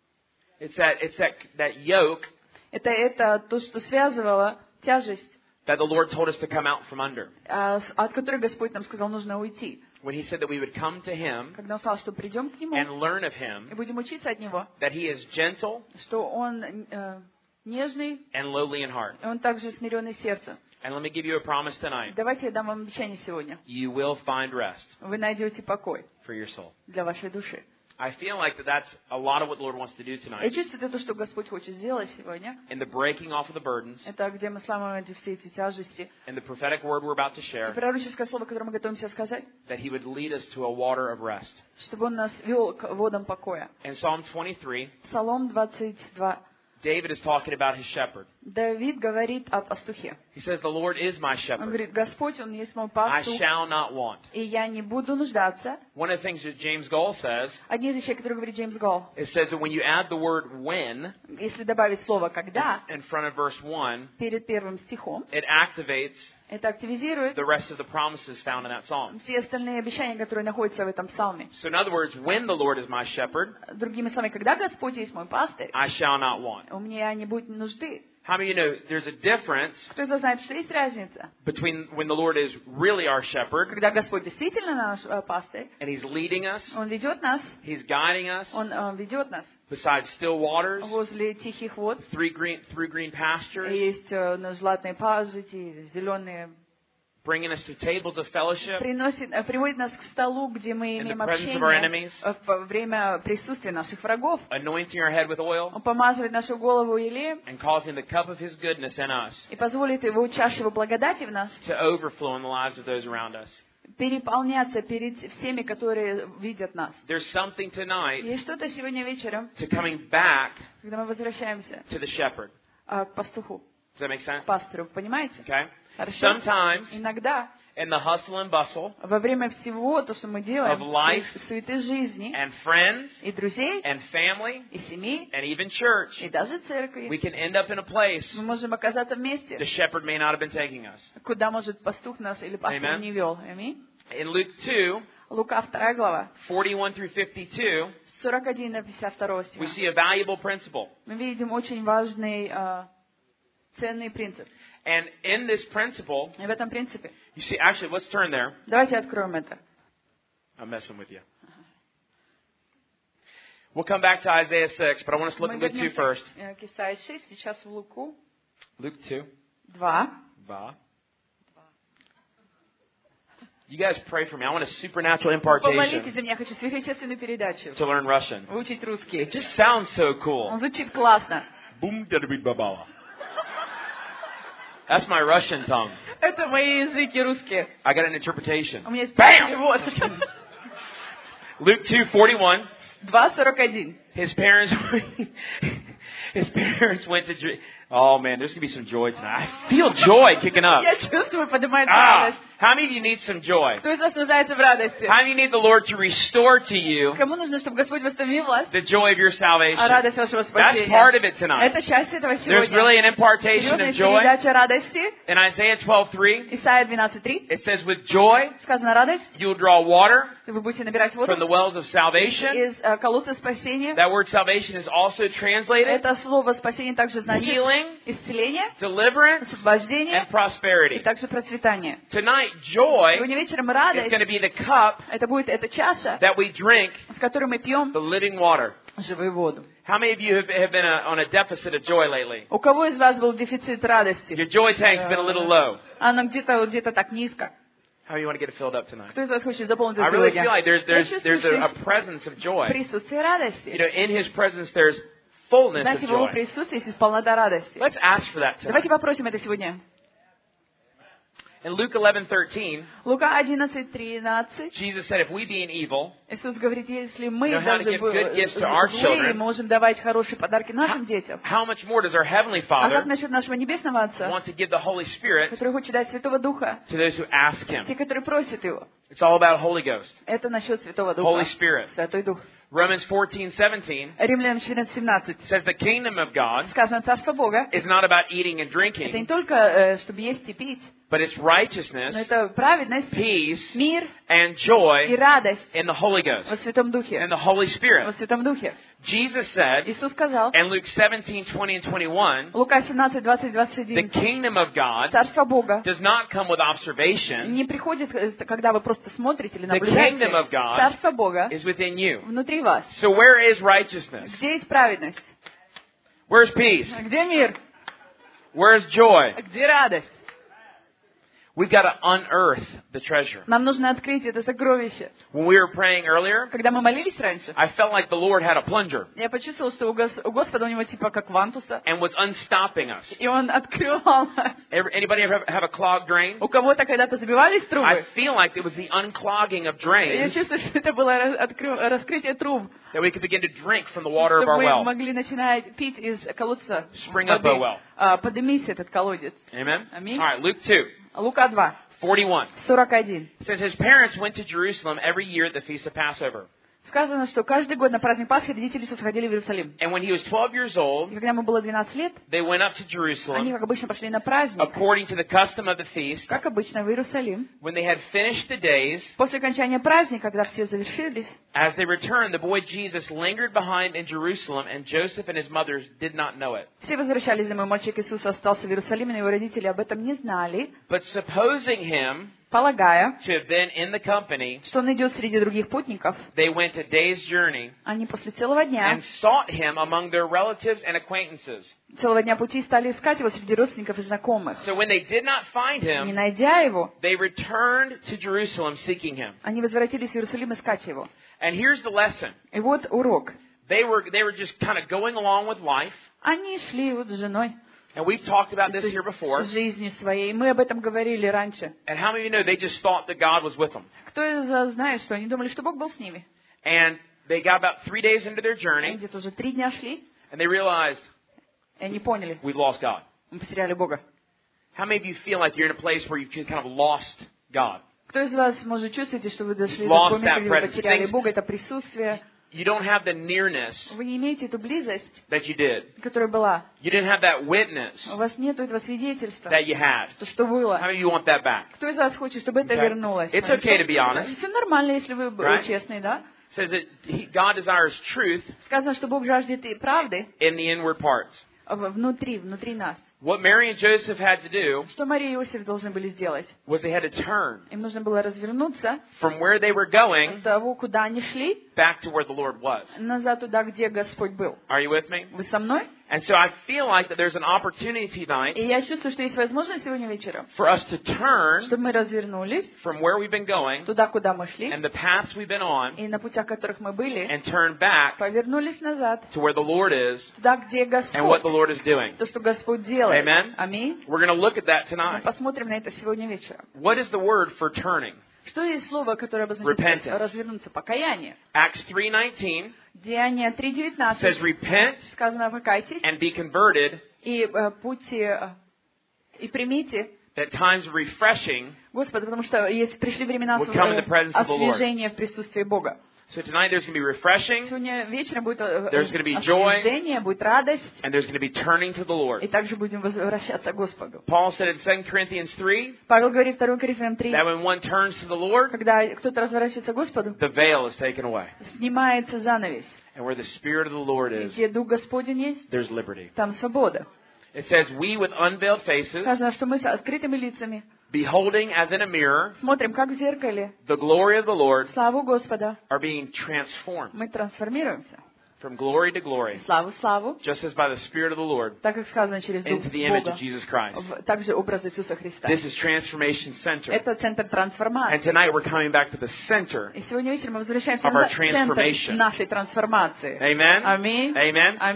It's that, it's that, that yoke Это, это то, что связывало тяжесть, that the Lord told us to come out from under. а, с- от которой Господь нам сказал, нужно уйти. When He said that we would come to Him Когда Он сказал, что придем к Нему and learn of и Him, будем учиться от Него, that He is gentle что Он э, нежный, and lowly in heart. и Он также смиренный сердцем. And let me give you a promise tonight. Давайте я дам вам обещание сегодня. You will find rest Вы найдете покой for your soul. для вашей души. I feel like that that's a lot of what the Lord wants to do Я tonight. чувствую, это то, что Господь хочет сделать сегодня. In the breaking off of the burdens, Это где мы сломаем эти все эти тяжести. in the prophetic word we're about to И share, пророческое слово, которое мы готовимся сказать, that He would lead us to a water of rest. чтобы Он нас вел к водам покоя. In Psalm twenty-three, Псалом двадцать два. David is talking about his shepherd. Давид говорит о пастухе. He says, the Lord is my Он shepherd. говорит, Господь, Он есть мой I пастух, shall not want. и я не буду нуждаться. One of the things that James Goll says, Одни из вещей, которые говорит Джеймс Голл, it says that when you add the word when если добавить слово «когда» in front of verse one, перед первым стихом, it activates это активизирует the rest of the promises found in that psalm. все остальные обещания, которые находятся в этом псалме. So in other words, when the Lord is my shepherd, Другими словами, когда Господь есть мой пастырь, I shall not want. у меня не будет нужды. How many of you know there's a difference Кто-то знает, что есть разница. between when the Lord is really our shepherd Когда Господь действительно наш э, пастырь, and He's leading us, Он ведет нас, He's guiding us Он э, ведет нас beside still waters, возле тихих вод. three green, through green pastures, Есть э, на златные пажити, зеленые. bringing us to tables of fellowship Приносит, э, приводит нас к столу, где мы in the имеем presence of our общение enemies, э, во время присутствия наших врагов. anointing our head with oil, Он помазывает нашу голову елеем and causing the cup of His goodness in us и позволит Его чашу Его благодати в нас to overflow in the lives of those around us. переполняться перед всеми, которые видят нас. There's something tonight Есть что-то сегодня вечером, to coming back когда мы возвращаемся to the shepherd. э, к пастуху, Does that make sense? к пастору, понимаете? Okay? Хорошо? Sometimes Иногда in the hustle and bustle во время всего, то, что мы делаем, of life суеты жизни, and friends и друзей, and family и семей, and even church, и даже we церкви, can end up in a place мы можем оказаться вместе, the shepherd may not have been taking us. куда, может, пастух нас или пастор Amen. не вел. Аминь. In Luke two, Лука вторая глава, forty-one through fifty-two, сорок один до пятьдесят второго стиха. we see a valuable principle. Мы видим очень важный, э, ценный принцип. And in this principle, И в этом принципе, you see, actually, let's turn there. давайте откроем это. I'm messing with you. We'll come back to Isaiah six, but I want us to look Мы at Luke two вернемся first. э, к Исаии шесть, сейчас в Луку Luke two. два. Va. You guys pray for me. I want a supernatural impartation Помолитесь за меня, я хочу сверхъестественную передачу. to learn Russian. Выучить русский. It just sounds so Он cool. звучит классно. Boom, dadabit babala. That's my Russian tongue. Это мои языки русские. I got an interpretation. У меня есть Bam! перевод. Luke two forty-one. два сорок один. His parents, his parents went to. Jer- Oh man, there's gonna be some joy tonight. I feel joy kicking up. Я чувствую, поднимается Ah, радость. how many of you need some joy? Кто из вас нуждается в радости? How many of you need the Lord to restore to you Кому нужно, чтобы Господь восстановил вас? the joy of your А salvation? радость вашего That's спасения. part of it tonight. Это часть этого There's сегодня. really an impartation Серьезная of joy. передача радости. In Isaiah twelve three, Исайя двенадцать три. it says, "With joy Сказано радость. you will draw water Вы будете набирать воду from the wells of salvation." из э, колодца спасения. That word salvation is also translated Это слово спасение также значит healing, исцеление, deliverance, освобождение and prosperity. и также процветание. Tonight, joy Сегодня вечером is радость. going to be the cup Это будет эта чаша, that we drink с которой мы пьем the living water. живую воду. How many of you have, have been a, on a deficit of joy lately? У кого из вас был дефицит радости? Your joy tank's been a little low. Она где-то где-то так низко. How do you want to get it filled up tonight? Кто из вас хочет заполнить I это really сегодня? feel like there's Я there's чувствую, there's a, a что presence of joy. есть присутствие You радости. know, in His presence there's fullness of Знаете, в его joy. присутствии есть полнота радости. Let's ask for that Давайте tonight. попросим это сегодня. In Luke eleven thirteen, Лука одиннадцать тринадцать, Jesus said, if we being evil, Иисус говорит, если мы know how to даже give good gifts to our злые children, можем давать хорошие подарки нашим детям, how much more does our Heavenly а как Father насчет нашего Небесного Отца, want to give the Holy Spirit который хочет дать Святого Духа, to those who ask Him? те, которые просят Его? It's all about Holy Ghost, Это насчет Святого Духа, Holy Spirit. Святой Дух. Romans fourteen seventeen Римлянам четырнадцать семнадцать says the kingdom of God сказано, Царство Бога is not about eating and это не drinking, только, э, чтобы есть и пить, but it's но righteousness, это праведность, peace, мир and и joy радость in the Holy во Ghost Святом Духе. and the Holy Во Spirit. Святом Духе. Jesus said Иисус сказал, in Luke seventeen twenty and twenty-one, Лука семнадцать двадцать двадцать the один, kingdom of God Царство Бога does not come with observation, не приходит, э, когда вы просто смотрите или The наблюдаете. kingdom of God Царство Бога is within you. внутри вас. So where is righteousness? Где есть праведность? Where's peace? Где мир? Where's joy? Где радость? We've got to unearth the treasure. Нам нужно открыть это сокровище. When we were praying earlier, Когда мы молились раньше, I felt like the Lord had a plunger я почувствовала, что у Гос- у Господа у него типа как вантуса, and was unstopping us. и он открывал нас. Ever- Anybody ever have a clogged drain? У кого-то когда-то забивались I трубы. feel like it was the unclogging of Я drains чувствую, что это было раз- откры- раскрытие труб, that we could begin to drink from the water of чтобы our мы well. могли начинать пить из колодца Spring up, воды. oh well. А, Поднимись этот колодец. Amen? Аминь. All right, Luke two Лука два, forty-one. сорок один. It says his parents went to Jerusalem every year at the feast of Passover. Сказано, что каждый год на праздник Пасхи родители Иисуса ходили в Иерусалим. And when he was twelve years old, И когда ему было двенадцать лет, they went up to они, Jerusalem как обычно, пошли на праздник, according to the custom of the feast. как обычно, в Иерусалим. When they had finished the days, После окончания праздника, когда все завершились, as they returned, the boy Jesus lingered behind in Jerusalem, and Joseph and his mothers did not know it. все возвращались домой. Мальчик Иисус остался в Иерусалиме, но его родители об этом не знали, But supposing him полагая, to have been in the company, что он идет среди других путников. they went a day's journey Они после целого дня, and sought him among their relatives and acquaintances. целого дня пути стали искать его среди родственников и знакомых. So when they did not find Не him, найдя его, they returned to Jerusalem seeking him. они возвратились в Иерусалим искать его. And here's the lesson. И вот урок. They were, they were just kind of going along with life. Они шли вот с женой, And we've talked about this то here есть before. жизнью своей. Мы об этом говорили раньше. And how many of you know they just thought that God was with them? Кто из вас знает, что они думали, что Бог был с ними? And they got about three days into their Они journey, где-то уже три дня шли, and they realized, и они поняли, we've lost God. мы потеряли Бога. How many of you feel like you're in a place where you've just kind of lost God? Кто из вас, может, чувствуете, что вы дошли Lost до момента, that где вы presence. потеряли Things- Бога, это присутствие? You don't have the nearness Вы не имеете эту близость, that you did. которая была. You didn't have that witness У вас нет этого свидетельства, that you had. то, что How было. many of you want that back? Кто из вас хочет, чтобы это Okay. вернулось? It's okay to be honest. Все нормально, если вы Right? честные, да? It says that he, God desires truth Сказано, что Бог жаждет и правды in the inward parts. в- внутри, внутри нас. What Mary and Joseph had to do Что Мария и Иосиф должны были сделать? was they had to turn Им нужно было развернуться from where they were going от того, куда они шли, back to where the Lord was. назад туда, где Господь был. Are you with me? Вы со мной? And so I feel like that there's an opportunity tonight И я чувствую, что есть возможность сегодня вечером, for us to turn чтобы мы развернулись from where we've been going туда, куда мы шли, and the paths we've been on и на путях, которых мы были, and turn back повернулись назад, to where the Lord is туда, где and what the Господь, Lord is doing. то, что Господь делает. Amen. Аминь. We're going to look at that Мы tonight. посмотрим на это сегодня вечером. What is the word for turning? Что есть слово, которое обозначает Repentance. развернуться? Покаяние. Acts three nineteen Деяния три says, девятнадцать repent сказано: покайтесь and be converted, и э, будьте э, и примите that times of refreshing. Господа, потому что есть пришли времена Will come in the presence of the Lord. освежения в присутствии Бога. So tonight there's going to be refreshing Сегодня вечером будет э, There's gonna be joy. освежение, будет радость, and there's going to be turning to the Lord. и также будем возвращаться к Господу. Paul said in Second Corinthians three Павел говорит в втором Коринфянам три, that when one turns to the Lord, когда кто-то разворачивается к Господу, the veil is taken away. снимается занавес. And where the Spirit of the Lord И is, где Дух Господень есть, there's liberty. там свобода. It says, we with unveiled faces, Сказано, что мы с открытыми лицами beholding as in a mirror смотрим, как в зеркале, the glory of the Lord, славу Господа. are being transformed Мы трансформируемся. from glory to glory, Славу, славу, just as by the Spirit of the Lord, так как сказано через Дух into the image Бога, of Jesus Christ. в- также образ Иисуса Христа. This is Transformation Center. Это центр And трансформации. tonight we're coming back to the center. И сегодня вечером мы возвращаемся of our на центр transformation. нашей трансформации. Amen? Аминь. Amen? Аминь.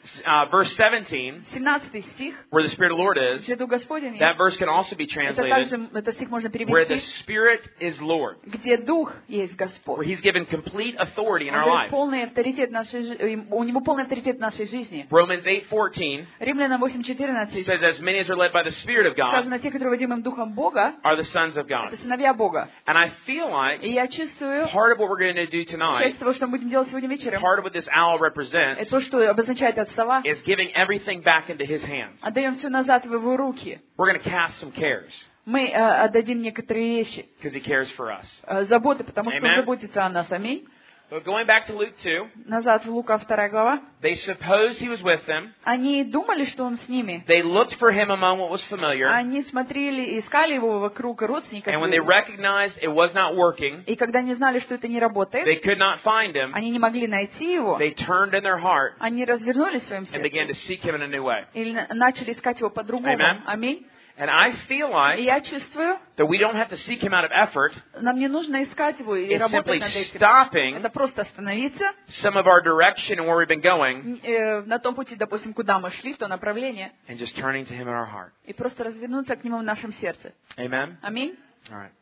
uh, verse seventeen, семнадцатый стих, where the Spirit of the Lord is, где Дух Господень that есть, verse can also be это translated, также, этот стих можно where the перевести, Spirit is Lord, где Дух есть where Господь. He's given complete authority in Он our дает life. полный авторитет нашей жизни, у него полный авторитет в нашей жизни. Romans eight fourteen Римлянам восемь четырнадцать says, as many as are led by the Spirit of God сказано, те, которые водимым Духом Бога, are the sons of God. это сыновья Бога. And I feel like И я чувствую, part of what we're going to do tonight, часть того, что мы будем делать сегодня вечером, part of what this owl represents, это то, что обозначает от сова, is giving everything back into His hands. отдаем все назад в его руки. We're going to cast some cares Мы э, отдадим некоторые вещи, because He cares for us. э, заботы, потому что Amen. он заботится о нас. Аминь. But going back to Luke two, Назад в Лука вторая глава. they supposed He was with them. Они думали, что он с ними. They looked for Him among what was familiar. Они смотрели, искали его вокруг родственников. And when they recognized it was not working, И когда они знали, что это не работает, they could not find Him, они не могли найти его, they turned in their heart они развернулись в своем and began сердце to seek Him in a new way. и на- начали искать его по-другому. Amen. Аминь. And I feel И like я чувствую, that we don't have to seek Him out of effort. нам не нужно искать его и It's работать simply над этим. stopping Это просто остановиться some of our direction and where we've been going э, на том пути, допустим, куда мы шли, в то направление, and just turning to Him in our heart. и просто развернуться к нему в нашем сердце. Amen? Аминь. All right.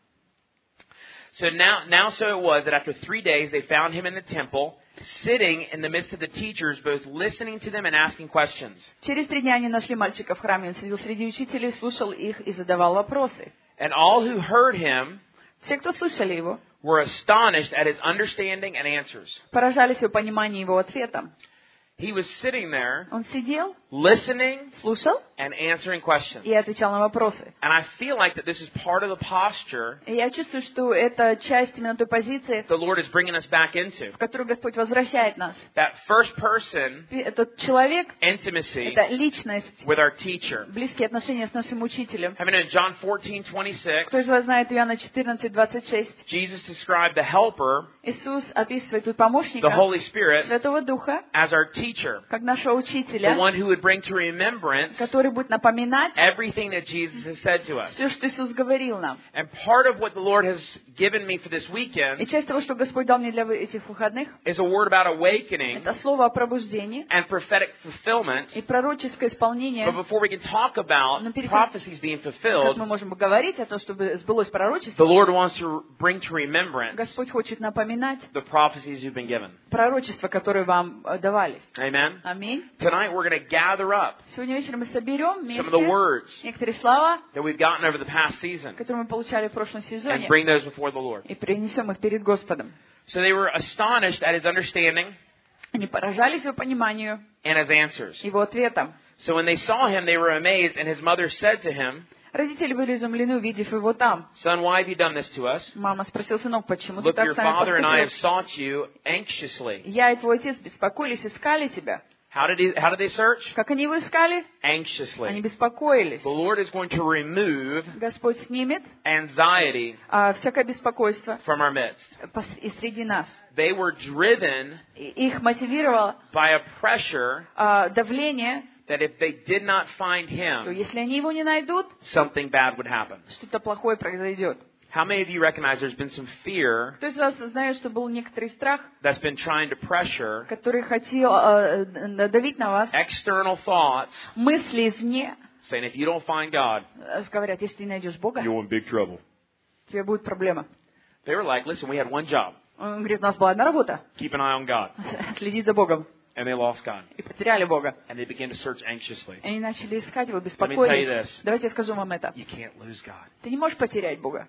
So now, now so it was that after three days they found Him in the temple, sitting in the midst of the teachers, both listening to them and asking questions. Через три дня они нашли мальчика в храме, он сидел среди учителей, слушал их и задавал вопросы. And all who heard Him Все, кто слышали его, were astonished at His understanding and answers. поражались его пониманию его ответам. He was sitting there, Он сидел, listening слушал and answering questions. и отвечал на вопросы. And I feel like that this is part of the posture И я чувствую, что это часть именно той позиции, the Lord is bringing us back into. в которую Господь возвращает нас. That first person Этот человек, intimacy это личность, with our teacher. близкие отношения с нашим учителем. Having in John fourteen twenty-six, Кто из вас знает Иоанна четырнадцать двадцать шесть? Jesus described the Helper, Иисус описывает тут the помощника, Holy Spirit, Святого Духа, as our teacher, как нашего the учителя, one who would bring to remembrance который будет напоминать everything that Jesus has said to us. все, что Иисус говорил нам. And part of what the Lord has given me for this И weekend часть того, что Господь дал мне для этих выходных, is a word about awakening это слово о пробуждении and prophetic fulfillment. и пророческое исполнение. But before we can talk about Но перед тем, prophecies being как fulfilled, мы можем говорить о том, чтобы сбылось the пророчество, Lord wants to bring to remembrance Господь хочет напоминать the prophecies you've been given. пророчества, которые вам э, давались. Amen? Аминь. Tonight we're going to gather up Сегодня вечером мы соберем some of the вместе words некоторые слова, that we've gotten over the past season которые мы получали в прошлом and сезоне, bring those before the Lord. и принесем их перед Господом. So they were astonished at His understanding Они поражались его пониманию, and His answers. его ответам. So when they saw Him, they were amazed, and His mother said to Him, Родители были изумлены, увидев его там. Son, why have you done this to us? Мама спросила: сынок, почему ты Look, так your с нами father and I have поступил? sought you anxiously. Я и твой отец беспокоились, искали тебя. How did, he, how did they search? Как они его искали? Они Anxiously. беспокоились. The Lord is going to remove Господь снимет anxiety а, всякое беспокойство from our midst. пос- и среди нас. They were driven И их мотивировало by a pressure а, давление, that if they did not find что Him, если они его не найдут, something bad would happen. что-то плохое произойдет. How many of you recognize there's been some fear Кто из вас знает, что был некоторый страх, that's been trying to pressure который хотел э, э, давить на вас, external thoughts, мысли извне, saying if you don't find God, э, говорят, если ты не найдешь Бога, you're in big trouble. тебе будет проблема. They were like, listen, we had one job, Он говорит: у нас была одна работа keep an eye on God. — следить за Богом. And they lost God. И потеряли Бога. And they began to search anxiously. Они начали искать его, Let me tell you беспокоились. this. Давайте я скажу вам это. You can't lose God. Ты не можешь потерять Бога.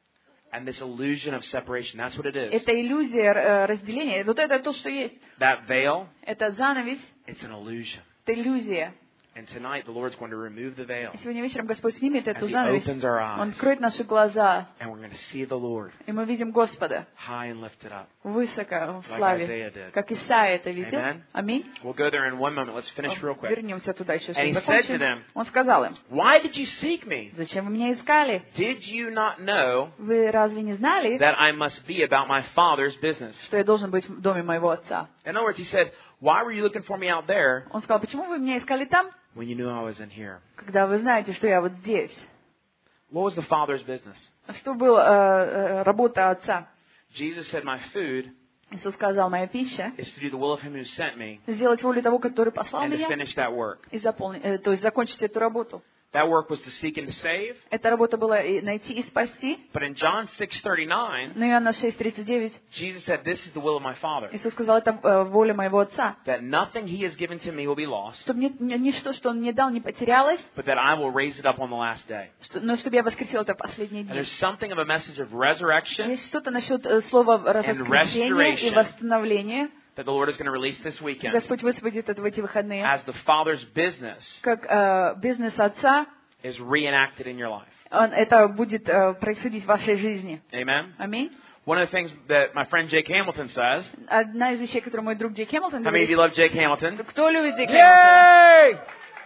And this illusion of separation, that's what it is. Это иллюзия э, разделения. Вот это то, что есть. That veil, Это занавес, it's an illusion. это иллюзия. And tonight the Lord's going to remove the veil. И сегодня вечером Господь снимет As эту He занавес. opens our Он eyes. откроет наши глаза, And we're going to see the Lord и мы видим Господа high and lifted up. высоко, в Like славе, Isaiah did. как Исаия это видел. Amen. Аминь. We'll go there in one moment. Let's finish real quick. Вернемся туда еще. And he сейчас said to закончим. them, Он сказал им: Why did you seek me? зачем вы меня искали? Did you not know Вы разве не знали, that I must be about my Father's business? что я должен быть в доме моего отца? In other words, he said, why were you looking for me out there Он сказал: почему вы меня искали там, when you knew I was in here? когда вы знаете, что я вот здесь? What was the Father's business? Что была э, э, работа отца? Jesus said, my food Иисус сказал, моя пища is to do the will of Him who sent me сделать волю того, который послал and to меня, finish that work. и заполнить, э, то есть закончить эту работу. That work was to seek and to save. Эта работа была и найти и спасти. But in John six thirty-nine, Но Иоанна шесть тридцать девять, Jesus said, "This is the will of my Father, Иисус сказал, это э, воля моего Отца, that nothing He has given to me will be lost, чтобы ни, ни- ничто, что Он мне дал, не потерялось, but that I will raise it up on the last day." что- но чтобы я воскресил это в последние And дни. there's something of a message of resurrection Есть что-то насчет э, слова воскресения и restoration. восстановления. that the Lord is going to release this weekend Господь высвободит это в эти выходные. as the Father's business Как э, бизнес Отца, is reenacted in your life. он, это будет э, происходить в вашей жизни. Amen? Аминь. One of the things that my friend Jake Hamilton says, Одна из вещей, которую мой друг Джейк Хэмилтон how many of you говорит, love Jake Hamilton? кто любит Джейка Хэмилтона?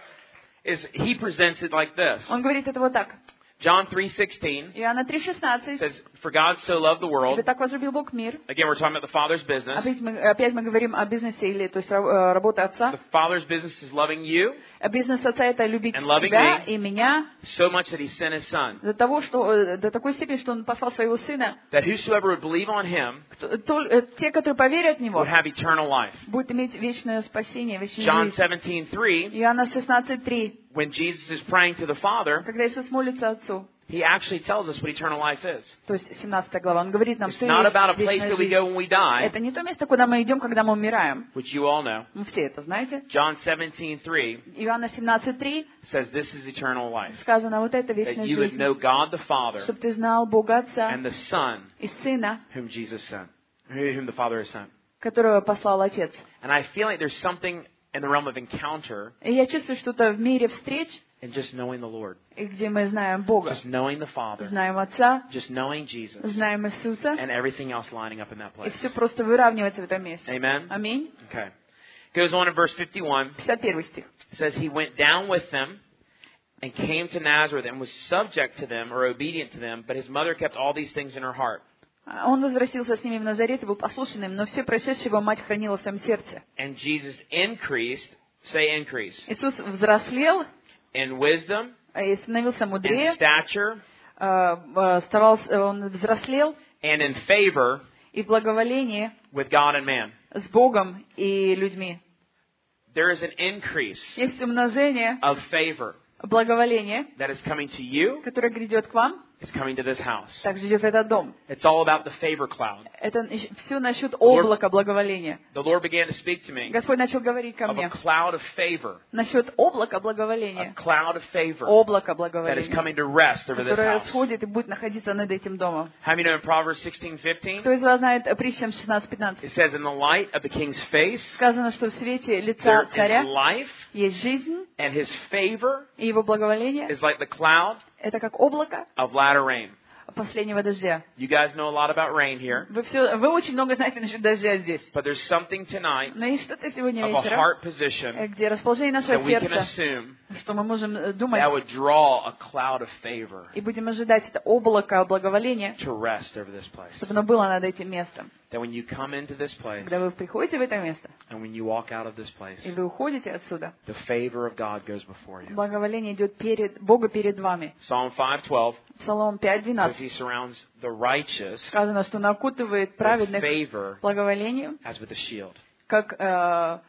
Yay! Is he presents it like this. Он говорит это вот так. John three sixteen Иоанна три шестнадцать. says, "For God so loved the world." Ибо так возлюбил Бог мир. Again, we're talking about the Father's business. Опять мы, опять мы говорим о бизнесе, или, то есть ра- работе Отца. The Father's business is loving you А бизнес Отца — это любить And loving тебя me. и меня so much that He sent His Son, до того, что э, до такой степени, что Он послал своего Сына. that whosoever would believe on Him Кто- то- э, те, которые поверят в Него, would have eternal life. будут иметь вечное спасение, вечную John жизнь. seventeen three, Иоанна шестнадцать три. when Jesus is praying to the Father, Когда Иисус молится Отцу, He actually tells us what eternal life is. то есть семнадцатая глава, Он говорит нам, It's что not есть about a place вечная that we жизнь. go when we die, Это не то место, куда мы идем, когда мы умираем. which you all know. Мы все это знаете. John seventeen three Иоанна семнадцать три says this is eternal life. сказано, вот это That вечная you would жизнь. know God the Father Чтобы ты знал Бога Отца and the Son и Сына, whom Jesus sent, whom the Father has sent. которого послал Отец. And I feel like there's something in the realm of encounter И я чувствую что-то в мире встреч, in just knowing the Lord, и где мы знаем Бога, just knowing the Father, знаем Отца, just knowing Jesus, знаем Иисуса, and everything else lining up in that и place. все просто выравнивается в этом месте. Amen? Аминь. Okay. Goes on in verse fifty-one. пятьдесят первый стих. It says, He went down with them and came to Nazareth and was subject to them or obedient to them, but His mother kept all these things in her heart. Он возвратился с ними в Назарет и был послушен им, но все происшедшее его мать хранила в своем сердце. And Jesus increased, say increase, Иисус взрослел in wisdom и становился and мудрее, stature э, э, оставался- он взрослел and in favor и в благоволении with God and man. с Богом и людьми. There is an increase Есть умножение of favor благоволения, that is coming to you, которое грядет к вам, it's coming to this house. также идет в этот дом. It's all about the favor cloud. Это все насчет облака благоволения. The Lord began to speak to me Господь начал говорить ко of a мне cloud of favor, насчет облака a благоволения, cloud of favor облака that is благоволения, coming to rest over this которое house. сходит и будет находиться над этим домом. How many know in Proverbs sixteen fifteen? Кто из вас знает притчам шестнадцать пятнадцать? It says, in the light of the king's face, Сказано, что в свете лица there царя is life, есть жизнь, and his favor и его благоволение is like the cloud — это как облако of latter rain. последнего дождя. You guys know a lot about rain here, Вы, все, вы очень много знаете насчет дождя здесь. but there's something tonight Но есть что-то сегодня of a вечером, heart position э, где расположение нашего that we can сердца, assume что мы можем э, думать that would draw a cloud of favor и будем ожидать это облако благоволения, to rest over this place. чтобы оно было над этим местом. That when you come into this place Когда вы приходите в это место, and when you walk out of this place, и вы уходите отсюда, the favor of God goes before you. благоволение идет перед Бога перед вами. Psalm five twelve Псалом пять says двенадцать. He surrounds the righteous Сказано, что он окутывает with праведных favor благоволением, as with a shield. как, э,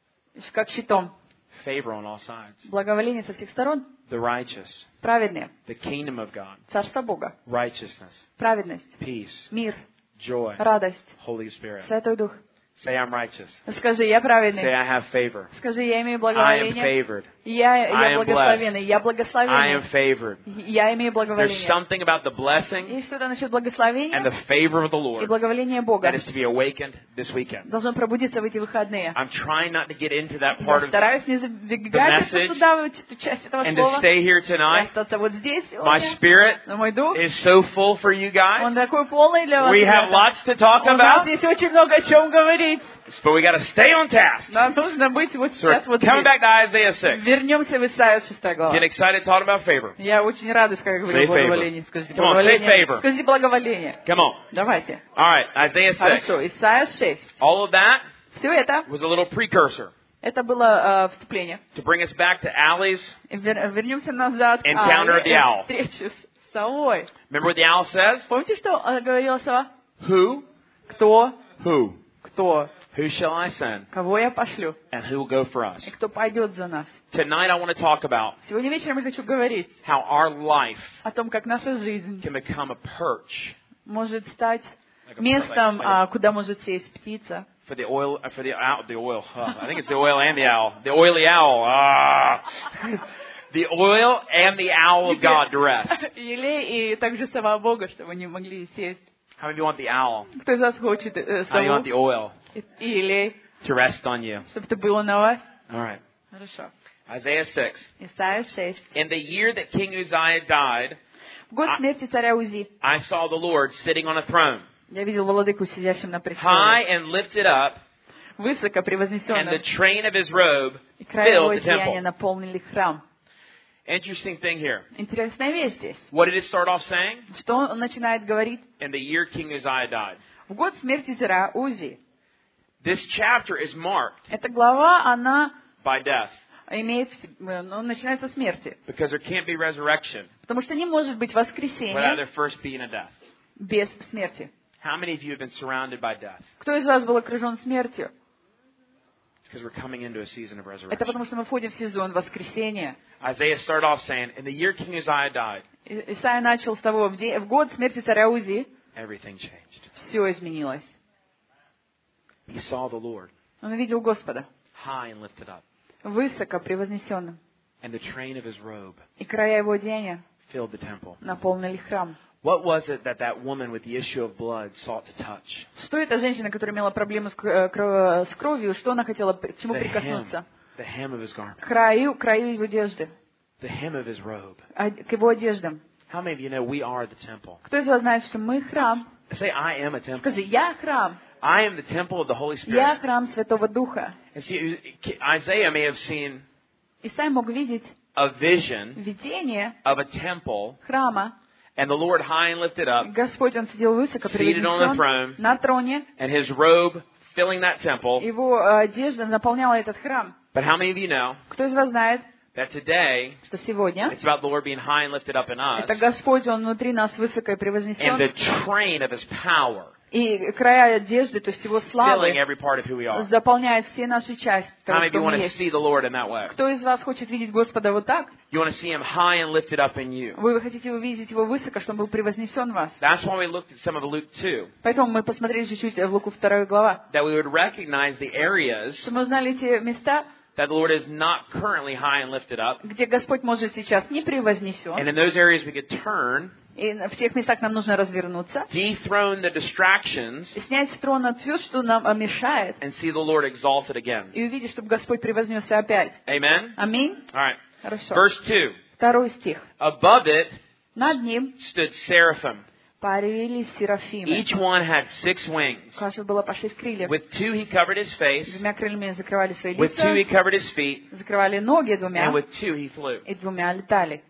как щитом. Favor on all sides. Благоволение со всех сторон. The righteous, Праведные. the kingdom of God, Царство Бога. righteousness, Праведность. peace, Мир. joy, Радость. Holy Spirit. Святой Дух. Say I'm righteous. Скажи, я Say праведный. I have favor. Скажи, я имею I am благоволение. favored. Я, I я am благословенный. Я I am благословенный. favored. Я имею There's благоволение. something about the blessing Есть что-то насчет and благословения the favor of the и Lord благоволения Бога. that is to be awakened this weekend. Должен пробудиться в эти выходные. I'm trying not to get into that Я part of стараюсь не забегать message туда, в эту часть этого and to слова. stay here И tonight. остаться вот здесь My сегодня. spirit Но мой дух, is so full for you он guys. такой полный для вас. We have ребята. lots to talk У нас about, есть очень много о чем говорить. but we got to stay on task. Нам нужно быть вот So сейчас вот coming здесь. back to Isaiah six. Вернемся в Исаию шестая глава. Get excited talking about favor. Я очень радуюсь, когда я говорю Say о благоволении. favor. Скажите Come on, say благоволение. favor. Скажите благоволение. Come on. Давайте. All right, Isaiah six. Хорошо. Исайя шесть. All of that Все это, was a little precursor это было э, вступление. to bring us back to Allie's. Вер- вернемся назад. Encounter of the owl. Встречу с совой. Remember what the owl says? Помните, что э, говорила сова? Who? Кто? Who? кто? Who shall I send? Кого я пошлю? And who will go for us? И кто пойдет за нас? Tonight I want to talk about Сегодня вечером я хочу говорить how our life о том, как наша жизнь can become a perch может стать местом, куда может сесть птица. for the oil, for the owl, the oil. Uh, I think it's the oil and the owl. The oily owl. Ah. The oil and the owl of God to rest. Елей и также сова Бога, чтобы они могли сесть. How many of you want the owl? Кто из вас хочет How do you want the сову oil и елей, to rest on you? чтобы это было на вас? All right. Хорошо. Isaiah six. Исайя шесть. In the year that King Uzziah died, В год смерти царя Узи I saw the Lord sitting on a throne, я видел владыку, сидящим на high престоле, and lifted up, высоко and the превознесенным, train of his robe и края его filled the одеяния temple. наполнили храм. Interesting thing here. Интересная вещь здесь. What did it start off saying? Что он начинает говорить? In the year King Uzziah died. В год смерти царя Узи. This chapter is marked Эта глава, она by death имеет, ну, начинается с смерти. because there can't be resurrection Потому что не может быть without воскресения there first being a death. без смерти. How many of you have been surrounded by death? Кто из вас был окружен смертью? It's because we're coming into a season of Это resurrection. потому что мы входим в сезон воскресения. Isaiah started off saying, in the year King Uzziah died, И- Исайя начал с того, в, день, в год смерти царя Узи everything changed. все изменилось. He saw the Lord Он увидел Господа, high and lifted up, высоко превознесенным, and the train of his robe и края его одеяния filled the temple. наполнили храм. What was it that that woman with the issue of blood sought to touch? Что эта женщина, которая имела проблемы с, кро- кро- с кровью, что она хотела, к чему The hem, прикоснуться? the hem of his garment, К краю, краю его одежды, the hem of his robe. а- к его одеждам. How many of you know we are the temple? Кто из вас знает, что мы храм? Say, I am a temple. Скажи, я храм. I am the temple of the Holy Я Spirit. храм Святого Духа. And see, Isaiah may have seen Исайя мог видеть a vision видение of a temple, храма. and the Lord high and lifted up, Господь, Он сидел высоко, Seated on the throne. превознесен на троне. and his robe filling that temple. Его э, одежда наполняла этот храм. But how many of you know Кто из вас знает, that today что сегодня it's about the Lord being high and lifted up in us, это Господь, Он внутри нас высоко и and превознесен, the train of his power и края одежды, то есть Его filling славы, every part of who we are? заполняет все наши части, How many of you кто want мы to есть. see the Lord in that way? Кто из вас хочет видеть Господа вот так? You want to see him high and lifted up in you. Вы хотите увидеть Его высоко, чтобы Он был превознесен в вас. That's why we looked at some of Luke two, Поэтому мы посмотрели чуть-чуть в Луку вторая глава, that we would recognize the areas чтобы мы узнали те места, that the Lord is not currently high and lifted up. где Господь может сейчас не превознесен, And in those areas we could turn, и в тех местах нам нужно развернуться, dethrone the distractions, снять с трона все, что нам а, мешает, and see the Lord exalted again. и увидеть, чтобы Господь превознесся опять. Amen? Аминь. All right. Хорошо. Verse two. Второй стих. Above it Над ним stood seraphim. парили серафимы. Each one had six wings. У каждого было по шесть крыльев. With two he covered his face, Двумя крыльями закрывали свои with two he лица, covered his feet, закрывали ноги двумя, and with two he flew. и двумя летали.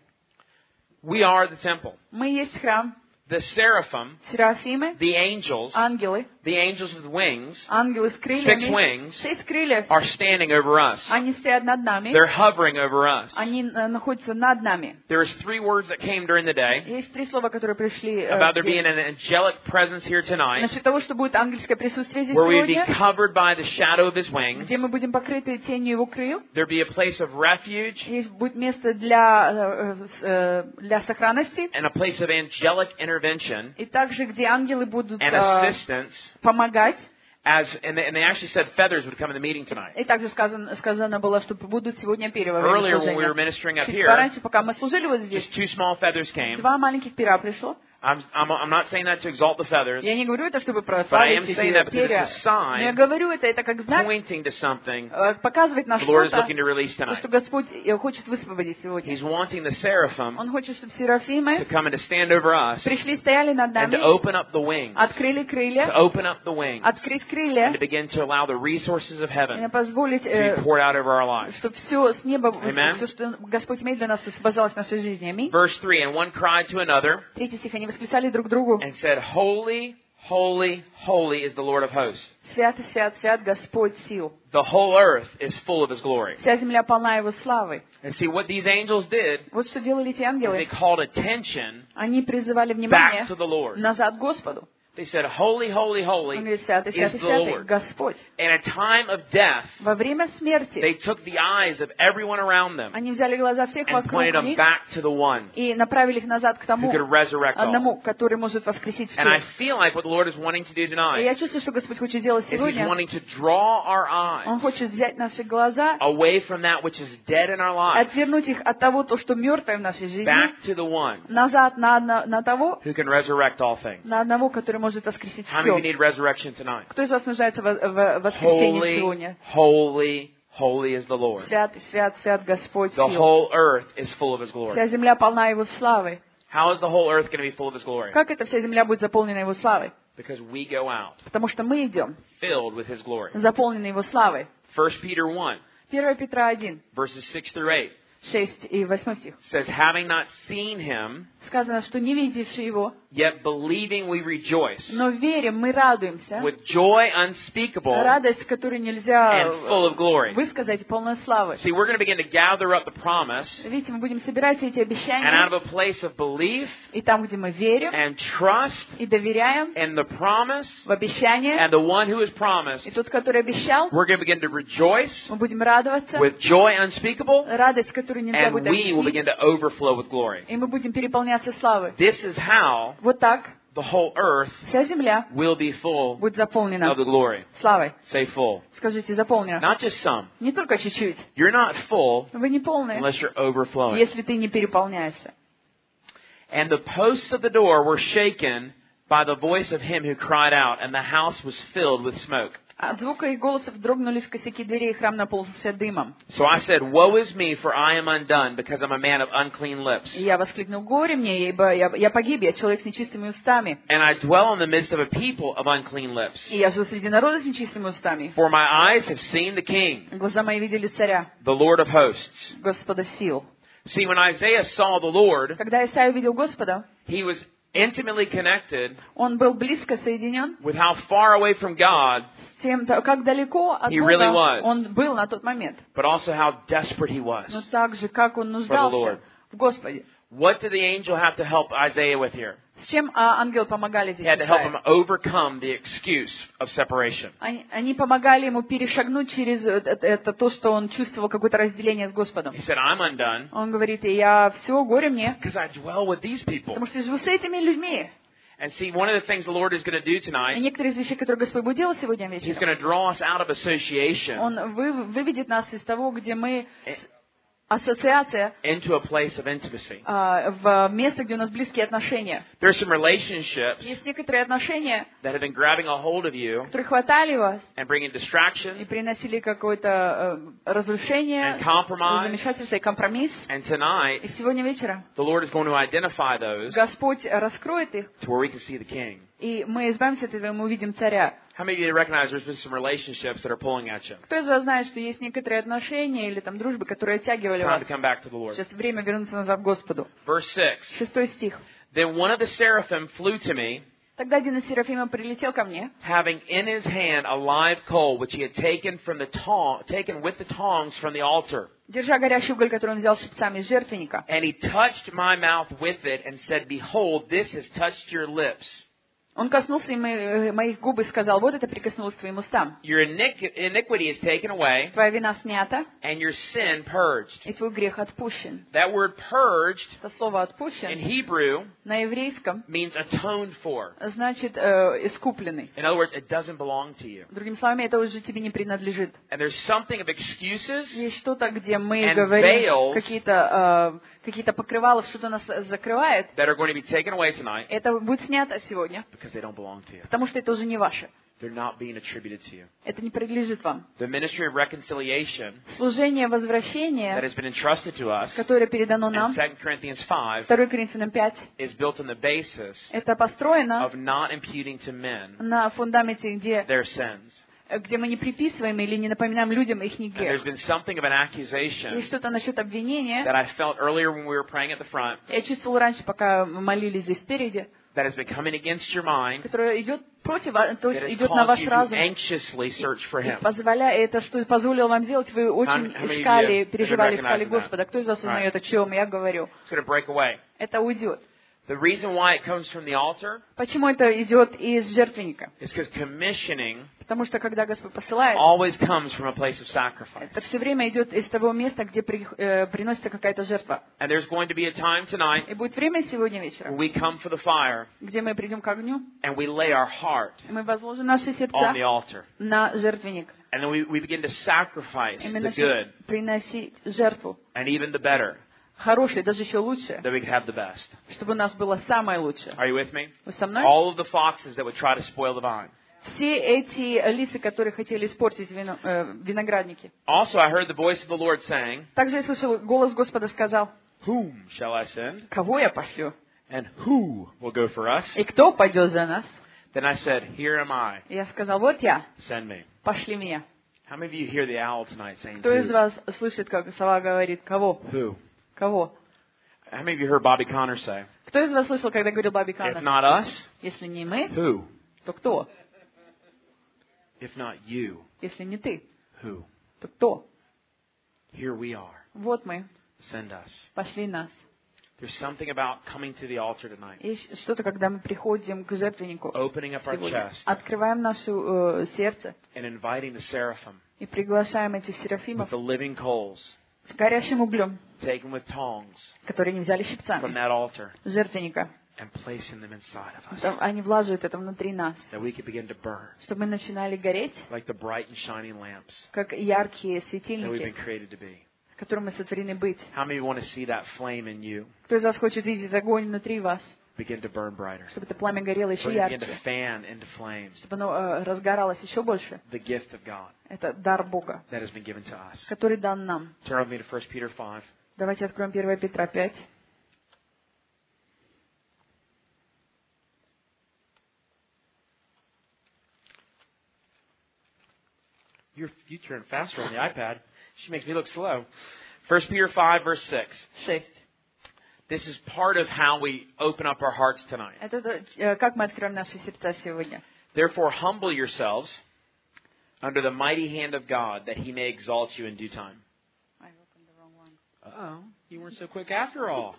We are the temple. Мы есть храм. The seraphim, Серафимы, the angels, ангелы, the angels with wings, ангелы с six крыльями, wings, шесть крыльев, are standing over us. они стоят над нами, They're hovering over us. они э, находятся над нами. There was three words that came during the day Есть три слова, которые пришли э, about there в being день. an angelic presence here tonight, Насчет того, что будет ангельское присутствие здесь where we'd be сегодня, covered by the shadow of his wings. где мы будем покрыты тенью его крыл. There'd be a place of refuge Есть будет место для, э, э, для сохранности, and a place of angelic intervention и также, где ангелы будут and э, assistance. помогать. As and they, and they actually said feathers would come in the meeting tonight. И также сказано, сказано было, что будут сегодня перья во время Earlier when we were служения. ministering up Чуть here, пораньше, пока мы служили вот здесь, just two small feathers came. два маленьких пера пришло. I'm, I'm, I'm not saying that to exalt the feathers, Я не говорю это, чтобы but I am прославить saying that эти because перья. it's a Но я sign говорю это, это как знак, pointing to something э, показывает на the Lord is что-то, looking to release то, tonight. что Господь э, хочет высвободить сегодня. He's wanting the seraphim Он хочет, чтобы to серафимы come and to stand over us пришли, стояли над and to нами, open up the wings, открыли to крылья, open up the wings, открыть and крылья, to begin to allow the resources of и heaven позволить, to be э, poured out over our lives. чтобы все с неба, Amen. все, что Господь имеет для нас, освобождалось в нашей жизни. Аминь. Verse three, and one cried to another Третий стих. Они восклицали друг другу: and said, Holy, holy, holy is the Lord of hosts. Свят, свят, свят Господь сил. The whole earth is full of his glory. Вся земля полна Его славы. And see, what these angels did Вот что делали эти is they ангелы. called attention Они призывали back внимание to the Lord. назад к Господу. They said, "Holy, holy, holy Он говорит, святый, is святый, the святый, Lord." Господь. In a time of death, Во время смерти they took the eyes of everyone around them они взяли глаза всех and вокруг pointed them них back to the one и направили их назад к who тому could resurrect all. одному, который может воскресить And I всех. feel like what the Lord is wanting to do И tonight я чувствую, что Господь хочет сделать is He's сегодня. wanting to draw our Он eyes хочет взять наши глаза, away from that which is dead in our lives, отвернуть их от того, то, что мертвое в нашей жизни, back to the one назад на, одно- на того, who can resurrect all things. на одного, который может воскресить How many of you все. need resurrection tonight? Кто из вас нуждается в, в воскресении Holy, сегодня? holy, holy is the Lord. Свят, свят, свят Господь The сил. whole earth is full of His glory. Вся земля полна Его славы. How is the whole earth going to be full of His glory? Как эта вся земля будет заполнена Его славой? Because we go out Потому что мы идем, filled with His glory. заполнены Его славой. First Peter one, первое Петра один, verses six through eight шесть и восьмой стих. says, "Having not seen Him, Сказано, что не видевши Его, yet believing we rejoice но верим, мы радуемся. with joy unspeakable Радость, которую нельзя and full of glory." высказать, полной славы. See, we're going to begin to gather up the promise, Видите, мы будем собирать эти and out обещания, of a place of belief и там, где мы верим and trust и доверяем in the promise в обещание, and the one who is promised, и тот, который обещал, we're going to begin to rejoice мы будем радоваться, with joy unspeakable, радость, которую нельзя and будет we will объяснить, begin to overflow with glory. и мы будем переполняться славой. This is how Вот так the whole earth вся земля will be full будет заполнена of the glory. славой. Say full. Скажите, заполнена. Not just some. Не только чуть-чуть. You're not full Вы не полные, unless you're overflowing. если ты не переполняешься. And the posts of the door were shaken by the voice of him who cried out, and the house was filled with smoke. От звука их голосов дрогнули косяки дверей, и храм наполнился дымом. So I said, "Woe is me, for I am undone, because I'm a man of unclean lips. И я воскликнул: горе мне, ибо я, я погиб, я человек с нечистыми устами. And I dwell in the midst of a people of unclean lips. И я живу среди народа с нечистыми устами. For my eyes have seen the King, Глаза мои видели царя, the Lord of hosts." Господа сил. See, when Isaiah saw the Lord, Когда Исаия увидел Господа, he was intimately connected он был близко соединен with how far away from God, с тем, как далеко от He really Бога was. он был на тот момент, but also how desperate he was. но также, как он Lord. нуждался в Господе. What did the angel have to help Isaiah with here? С чем а, ангелы помогали здесь? He had to help Исаии? him overcome the excuse of separation. Они, они помогали ему перешагнуть через это, это то, что он чувствовал какое-то разделение с Господом. He said, "I'm undone Он говорит: и я все, горе мне, because I dwell with these people." потому что я живу с этими людьми. And see, one of the things the Lord is going to do И tonight, некоторые из вещей, которые Господь будет делать сегодня He's вечером, going to draw us out of association Он вы, выведет нас из того, где мы ассоциация into a place of intimacy. а, в место, где у нас близкие отношения. There's some relationships Есть некоторые отношения, that have been grabbing a hold of you которые хватали вас and bringing и distraction приносили какое-то э, разрушение, and compromise. замешательство и компромисс. And tonight, И сегодня вечером the Lord is going to identify those Господь раскроет их, to where we can see the King. и мы избавимся от этого, и мы увидим царя. How many of you recognize there's been some relationships that are pulling at you? Кто из вас знает, что есть некоторые отношения или там дружбы, которые оттягивали Time вас? to come back to the Lord. Сейчас время вернуться назад к Господу. Verse six. Шестой стих. Then one of the seraphim flew to me, Тогда один из серафимов прилетел ко мне, having in his hand a live coal which he had taken from the tong, taken with the tongs from the altar. держа горящий уголь, который он взял щипцами из жертвенника. And he touched my mouth with it and said, "Behold, this has touched your lips. Он коснулся мои- моих губ и сказал: вот это прикоснулось к твоим устам. Your iniqu- iniquity is taken away, Твоя вина снята, and your sin purged." и твой грех отпущен. That word "purged" Это слово in «отпущен» Hebrew на еврейском means atoned for. значит э, «искупленный». In other words, it doesn't belong to you. Другими словами, это уже тебе не принадлежит. And there's something of excuses Есть что-то, где мы And говорим, veils какие-то, э, какие-то покрывала, что-то нас закрывает. that are going to be taken away tonight Это будет снято сегодня, because they don't belong to you. потому что это уже не ваше. They're not being attributed to you. Это не принадлежит вам. The ministry of reconciliation Служение that возвращения, has been entrusted to us которое передано in нам, Second Corinthians five второе Коринфянам пять, is built on the basis это построено of not imputing to men на фундаменте, где, their sins. где мы не приписываем или не напоминаем людям их And there's грех. been something of an accusation Есть что-то насчет обвинения. that I felt earlier when we were praying at the front Я чувствовал раньше, пока мы молились здесь спереди, that has been coming against your mind, которое идет против, вас, то that есть has идет на caused ваш you to разум. anxiously search for И Him. позволяя это, что позволило вам делать, вы очень How many of you искали, have переживали, been искали recognizing Господа. Кто из вас that? узнает, о чем я говорю? It's going to break away. Это уйдет. The reason why it comes from the altar Почему это идет из жертвенника? is because commissioning Потому что когда Господь посылает, always comes from a place of sacrifice. это все время идет из того места, где при, э, приносится какая-то жертва. And there's going to be a time tonight И будет время сегодня when вечером, we come for the fire где мы придем к огню, and we lay our heart и мы возложим наши on сердца the altar. на жертвенник. And then we, we begin to sacrifice И мы the good начнем приносить жертву, and even the better, хорошее, даже еще лучшее, that we could have the best. чтобы у нас было самое лучшее. Are you with me? Вы со мной? All of the foxes that would try to spoil the vine. Все эти лисы, которые хотели испортить вино, э, виноградники. Also, I heard the voice of the Lord saying, Также я слышал, голос Господа сказал, "Whom shall I send? кого я пошлю? And who will go for us?" И кто пойдет за нас? Then I said, "Here am I. И я сказал, вот я, Send me." пошли меня. How many of you hear the owl tonight saying, Кто из "Who? вас слышит, как сова говорит, кого? Who?" Кого? How many of you heard Bobby Connor say, Кто из вас слышал, когда говорил Бобби "If Каннер? not us, Если не мы, who? то кто? If not you, Если не ты, who?" то кто? Here we are. Вот мы, Send us. пошли нас. There's something about coming to the altar tonight, Есть что-то, когда мы приходим к жертвеннику opening up our сегодня, chest открываем наше э, сердце and inviting the seraphim и приглашаем этих with серафимов the living coals, с горящим углем, taken with tongs которые не взяли from щипцами, that altar жертвенника. and placing them inside of us, Там они влаживают это внутри нас, that we could begin to burn чтобы мы начинали гореть, like the bright and shining lamps как яркие that we've been светильники, created to be. которым мы сотворены быть. How many want to see that flame in you Кто из вас хочет видеть огонь внутри вас, begin to burn brighter? чтобы это пламя горело еще For it to begin ярче, to fan into flames чтобы оно э, разгоралось еще больше? the gift of God Это дар Бога, that has been given to us. который дан нам. Turn with me to First Peter five. Давайте откроем первое Петра пять. You're, you turn faster on the iPad. She makes me look slow. First Peter five, verse six. шесть. This is part of how we open up our hearts tonight. Это э, как мы откроем наши сердца сегодня. Therefore, humble yourselves under the mighty hand of God, that He may exalt you in due time. Uh-oh, you weren't so quick after all.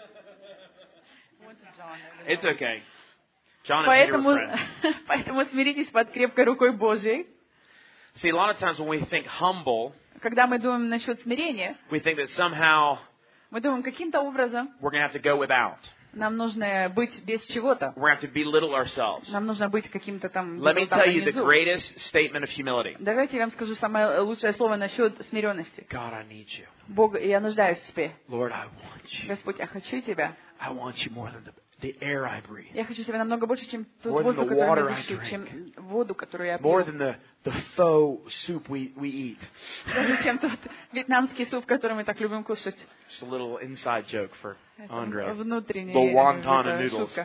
It's okay. John and Peter Поэтому, were friends. поэтому смиритесь под крепкой рукой Божией. See, a lot of times when we think humble, Когда мы думаем насчет смирения, we think that somehow мы думаем, каким-то образом we're going to have to go without. нам нужно быть без чего-то. We're going to have to belittle ourselves. Нам нужно быть каким-то там, Let me там tell you the внизу. greatest statement of humility. Давайте я вам скажу самое лучшее слово насчет смиренности. God, I need you. Бог, я нуждаюсь в тебе. Lord, I want you. Господь, я хочу тебя. I want you more than the, the air I breathe. Я хочу тебя намного больше, чем тот More than воздух, the который water я I дышу, drink. чем воду, которую я More пью. than the, the faux soup we, we eat. Даже чем тот вьетнамский суп, который мы так любим кушать. Just a little inside joke for Andre. Внутренняя The wonton э, noodles. шутка.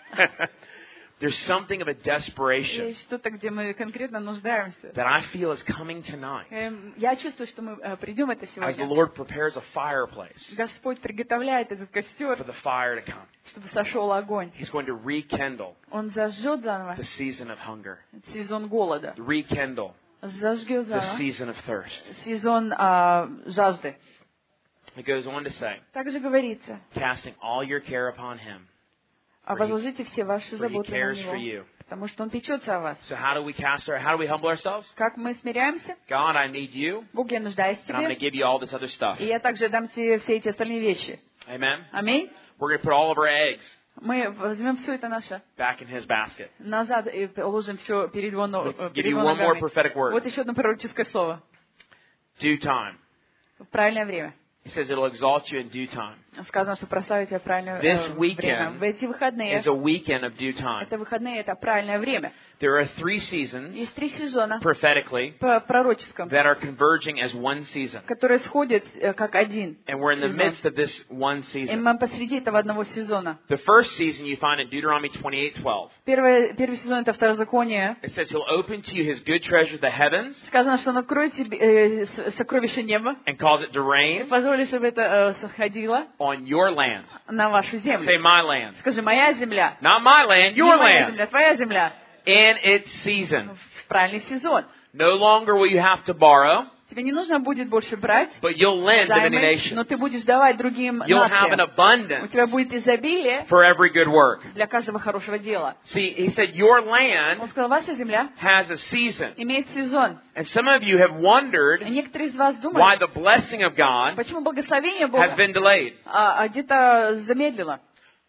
There's something of a desperation Есть что-то, где мы конкретно нуждаемся. that I feel is coming tonight Эм, Я чувствую, что мы э, придем это as the сегодня. Lord prepares a fireplace Господь приготовляет этот for костер, the fire to come. чтобы сошел огонь. He's going to rekindle Он зажжет заново the season of hunger, сезон голода. rekindle Зажгет the заново season of thirst. сезон а, жажды. It goes on to say, Также говорится, casting all your care upon Him, а возложите все ваши for He заботы на cares for Него, you. потому что Он печется о вас. So how do we cast our, how do we humble ourselves? Как мы смиряемся? God, I need you, Бог, я нуждаюсь в and I'm going to тебе, give you all this other stuff. и я также дам тебе все эти остальные вещи. Amen? Аминь. We're going to put all of our eggs Мы возьмем все это наше back in His basket. назад и положим все перед его, но- Give перед you его one more ногами. prophetic word. Вот еще одно пророческое слово. Due time. В правильное время. He says it'll exalt you in due time. Сказано, что прославить тебя в правильное This э, weekend время. В эти выходные, Is a weekend of due time. это выходные, это правильное время. There are three seasons, Есть три сезона prophetically, по пророческом, that are converging as one season. которые сходят э, как один And we're in the сезон. midst of this one И season. мы посреди этого одного сезона. The first season you find in Deuteronomy twenty-eight twelve. Первый, первый сезон — это Второзаконие. It says He'll open to you His good treasure, the heavens, Сказано, что Он откроет тебе э, с- сокровище неба and cause it to и rain позволит, чтобы это э, сходило on your land. на вашу Say землю. my land. Скажи, моя земля. Not my land, Не your моя land. земля, твоя земля. In its season. В правильный сезон. No longer will you have to borrow. Тебе не нужно будет больше брать but you'll lend to many займы, nations. но ты будешь давать другим You'll have an нациям. У abundance тебя будет изобилие for every good work. для каждого хорошего дела. See, he said, your Он land сказал, ваша земля has a season. имеет сезон. And some of you have wondered И некоторые из вас why думают, the blessing of God почему благословение has Бога been delayed. а, а где-то замедлило.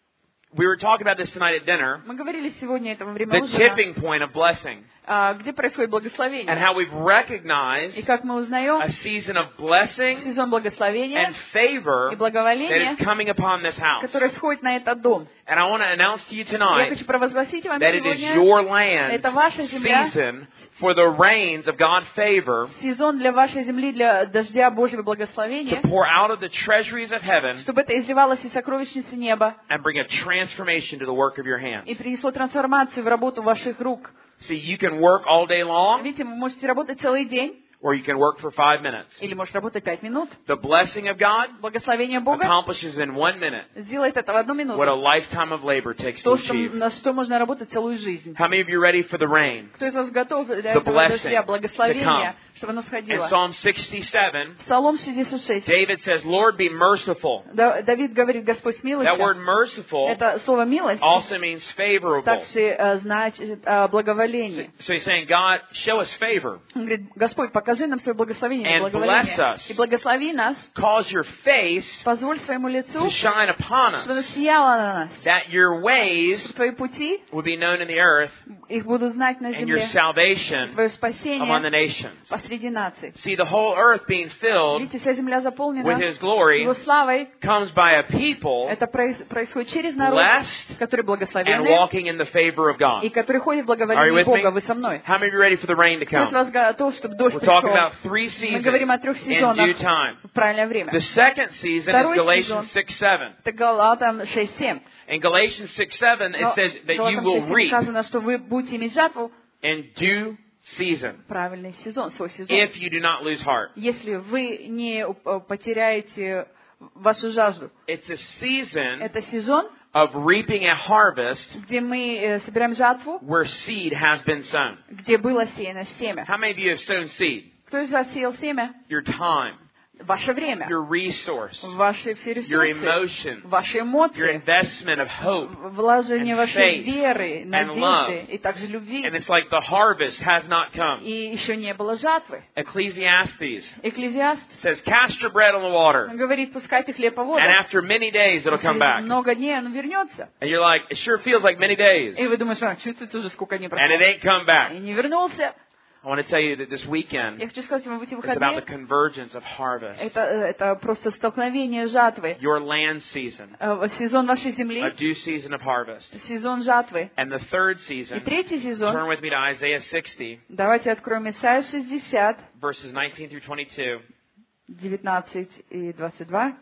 We were talking about this tonight at dinner. Мы говорили сегодня это во время The ужина, tipping point of blessing. а, где происходит And благословение. how we've recognized И как мы узнаем, a season of blessing сезон благословения and favor и that благоволения, is coming upon this house. который сходит на этот дом. And I want to announce to you Я tonight хочу провозгласить вам that it is сегодня your land's это ваша земля. season for the rains of God's favor сезон для вашей земли, для дождя Божьего to благословения, pour out of the treasuries of heaven чтобы это изливалось из сокровищницы неба and bring a transformation to the work of your hands. и принесло трансформацию в работу ваших рук. See, you can work all day long, Видите, вы можете работать целый день, or you can work for five minutes. или можете работать пять минут. The blessing of God Благословение Бога accomplishes in one minute сделает это в одну what a минуту. lifetime of labor takes to То, что, achieve. на что можно работать целую жизнь. How many of you are ready for the rain? Кто из вас готов для The этого blessing дождя, to come. благословения, чтобы оно In сходило? Psalm sixty-seven, Псалом шестьдесят шесть. David says, Lord, be merciful. Да- Давид говорит, Господь That word смилуйся. merciful Это слово милость also means favorable. также э, значит э, благоволение. So he's saying, God, show us favor. Он говорит, Господь, покажи нам свое благословение, And благоволение. bless us. И благослови нас, Cause your face позволь своему to лицу, shine upon чтобы оно us, сияло на нас. that your ways Чтобы твои пути, would be known in the earth, их будут знать на and your земле. salvation Твое among the спасение nations. посреди наций. See, the whole earth being filled Видите, вся земля заполнена with His glory Его славой. comes by a people Это проис- происходит через народ, blessed который and благословенный walking in the favor of и God. который ходит в Are you благоволении with me? Бога. Вы со мной. How many of you are ready for the rain to Кто из come? вас готов, чтобы дождь We're talking пришел about three Мы seasons говорим о трех in сезонах due time. в правильное время? The second season is Второй Galatians сезон. six seven. Это Галатам шесть семь. In Galatians six seven, it Но says that you Галатам will шесть семь reap сказано, что вы будете иметь жатву in due season в правильный сезон, свой сезон. if you do not lose heart. Если вы не э, потеряете вашу жажду. It's a season Это сезон, of reaping a harvest где мы э, собираем жатву, where seed has been sown. где было сеяно семя. How many of you have sown seed? Кто из вас сеял семя? Your time, Ваше время, your resource, ваши все your ресурсы, emotions, ваши your эмоции, investment of hope. вложение and вашей faith веры, and надежды love. и также любви. And it's like the harvest has not come. И еще не было жатвы. Ecclesiastes Экклезиаст says, cast your bread on the water, он говорит, пускайте хлеб по and воду. after many days it'll come Через back. много дней он вернется. And you're like, it sure feels like many days. И вы думаете, а, чувствуете уже, сколько не And прошло. it ain't come back. И не вернулся. I want to tell you that this weekend Я хочу сказать вам, в эти is about the выходные convergence of harvest. это, это просто столкновение жатвы. Your land season, Э, Сезон вашей a земли, due season of harvest. сезон жатвы. And the third И season, третий сезон, turn with me to Isaiah sixty, давайте откроем Исайя шестьдесят, verses nineteen through twenty-two. девятнадцать и двадцать два.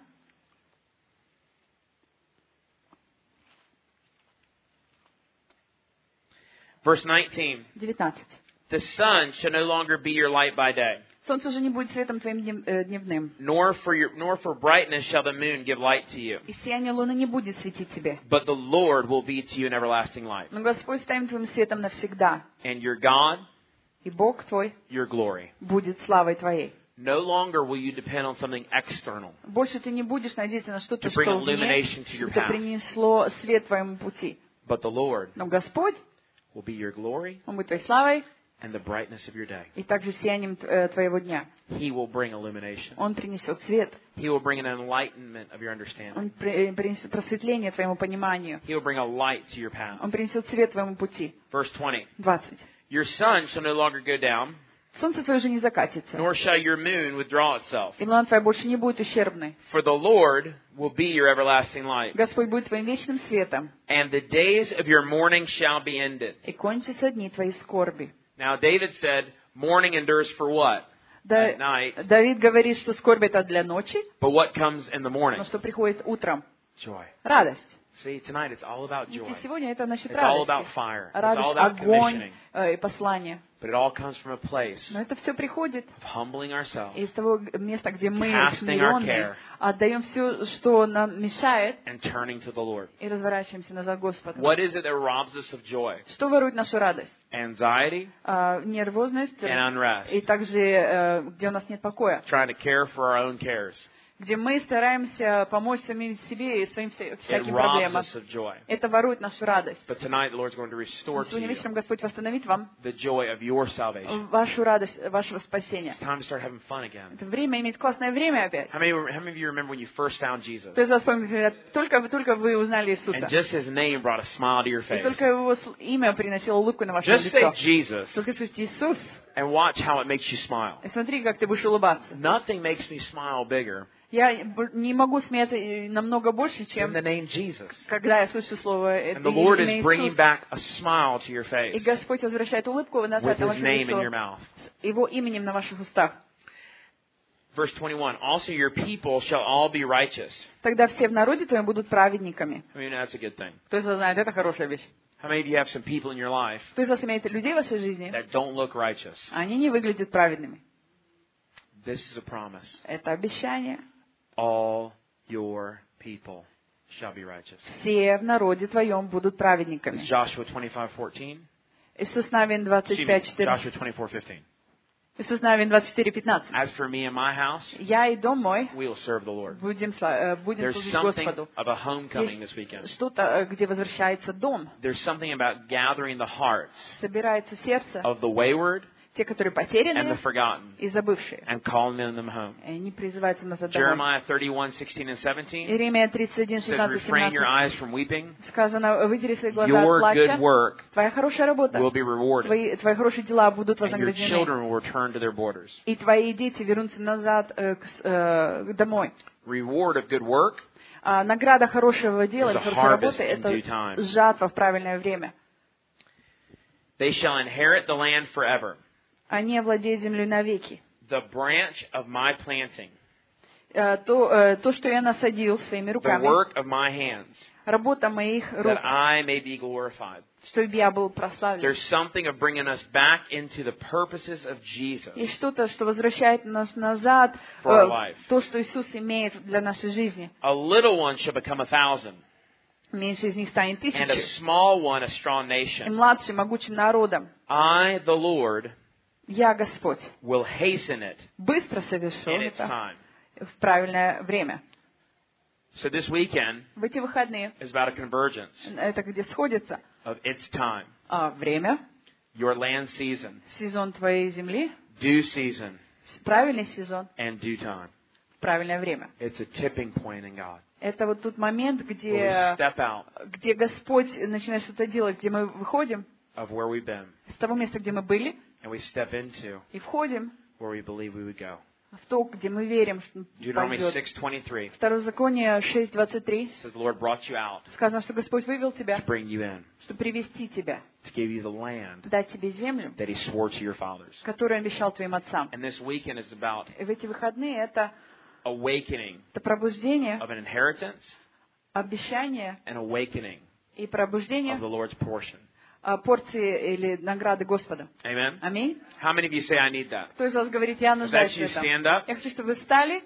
Verse nineteen, девятнадцать. the sun shall no longer be your light by day, Солнце уже не будет светом твоим днем- э, дневным, nor for your nor for brightness shall the moon give light to you. и сияние луны не будет светить тебе. But the Lord will be to you an everlasting light, Но Господь станет твоим светом навсегда, and your God, и Бог твой your glory. будет славой твоей. No longer will you depend on something external Больше ты не будешь надеяться на что-то, to bring что вне, illumination to your чтобы это path, принесло свет твоему пути. but the Lord Но Господь, will be your glory Он будет твоей славой and the brightness of your day. и также сиянием э, твоего дня. He will bring illumination. Он принесет свет, He will bring an enlightenment of your understanding. Он при- принесет просветление твоему пониманию, He will bring a light to your path. Он принесет свет твоему пути. Verse twenty. двадцать. Your sun shall no longer go down, Солнце твое уже не закатится, nor shall your moon withdraw itself. и луна твоя больше не будет ущербной. For the Lord will be your everlasting light, Господь будет твоим вечным светом, and the days of your mourning shall be ended. и кончатся дни твоей скорби. Now David said, mourning endures for what? Да- At night. Давид говорит, что скорбь это для ночи, But what comes in the morning? но что приходит утром? Joy. Радость. See, tonight it's all about joy. Сегодня это насчет It's all about радости. fire. It's all Радость, about огонь commissioning. и послание. But it all comes from a place Но это все приходит of humbling ourselves из того места, где мы Casting our смиренные, care. отдаем все, что нам мешает, and turning to the Lord. и разворачиваемся назад к Господу. What is it that robs us of joy? Что ворует нашу радость? Anxiety А, нервозность, and unrest. и также, э, где у нас нет покоя. Trying to care for our own cares. Где мы стараемся помочь самим себе и своим вся- It всяким robs проблемам. us of joy. Это ворует нашу радость. But tonight the Lord's going to restore to Сегодня you вечером Господь восстановит вам the joy of your salvation. вашу радость, вашего спасения. It's time to start having fun again. Это время иметь классное время опять. How many, how many of you remember when you first found Jesus? То есть, вас помнит, говорят, только, только вы узнали Иисуса. And just His name brought a smile to your И face. только Его с- имя приносило улыбку на ваше Just say лицо. Jesus Только скажите Иисус, and watch how it makes you smile. и смотри, как ты будешь улыбаться. Nothing makes me smile bigger Я б- не могу смеяться э, намного больше, than чем the name Jesus. когда я слышу слово это And the Lord имя is bringing Иисус. back a smile to your И face Господь возвращает улыбку with назад на His ваше name in your лицо, mouth. с Его именем на ваших устах. Verse twenty-one, also your people shall all be righteous. Тогда все в народе твоем будут праведниками. I mean, that's a good thing. Кто из вас знает, это хорошая вещь. How many of you have some people in your life Кто из вас имеет людей в вашей жизни, that don't look righteous? они не выглядят праведными. This is a promise. Это обещание. All your people shall be righteous. Все в народе твоем будут It's праведниками. Joshua twenty-five fourteen. Иисус Навин двадцать Excuse me, пять четырнадцать. Joshua twenty-four fifteen. Иисус Навин двадцать четыре пятнадцать. As for me and my house, Я и дом мой we will serve the Lord. будем, сла- э, будем There's служить something Господу. of a homecoming Есть this weekend. что-то, э, где возвращается дом. There's something about gathering the hearts Собирается сердце, of the wayward те, которые and потеряны the forgotten и забывшие. and calling them home. И они призываются назад домой. Jeremiah thirty-one sixteen and seventeen Иеремия тридцать один says, шестнадцать refrain your семнадцать. eyes from weeping. Сказано, вытери свои глаза от Your плача. good work Твоя хорошая работа, will be rewarded, твои, твои хорошие дела будут and your вознаграждены. children will return to their borders. И твои дети вернутся назад э, к с- э, домой. Reward of good work А награда хорошего дела, is a хорошей работы, harvest in due это time. жатва в правильное время. They shall inherit the land forever. Они овладеют землей навеки. The branch of my planting, Э, То, э, то, что я насадил своими the руками, work of my hands, работа моих рук, that I may be glorified. чтобы я был прославлен. There's something of bringing us back into the purposes of Jesus И что-то, что возвращает нас назад, for our э, life. то, что Иисус имеет для нашей жизни. A little one shall become a thousand, Меньше из них станет and a тысячей. small one a strong И nation. младшим, могучим народом. I, the Lord, Я Господь. will hasten it Быстро совершу in its это time. в правильное время. So this weekend В эти выходные, is about a convergence это где сходится of its time, а, время, your land season, сезон твоей земли, due season, правильный сезон, and due time. правильное время. It's a tipping point in God. Это вот тот момент, Where we где, step out где Господь начинает что-то делать, где мы выходим of where we've been, с того места, где мы были, and we step into и входим where we believe we would go. в то, где мы верим, что Deuteronomy пойдет. six twenty-three Второзаконие шесть двадцать три says the Lord brought you out сказано, что Господь вывел тебя, to bring you in, чтобы привести тебя, to give you the land дать тебе землю, that He swore to your fathers. которую обещал твоим отцам. And this weekend is about И в эти выходные это, awakening это пробуждение, of an inheritance обещание and awakening и of пробуждение the Lord's portion. а, порции или награды Господа. Amen? Аминь. How many of you say, I need that? Кто из вас говорит, я If that's нуждаюсь в you, этом? stand up. Я хочу, чтобы вы встали,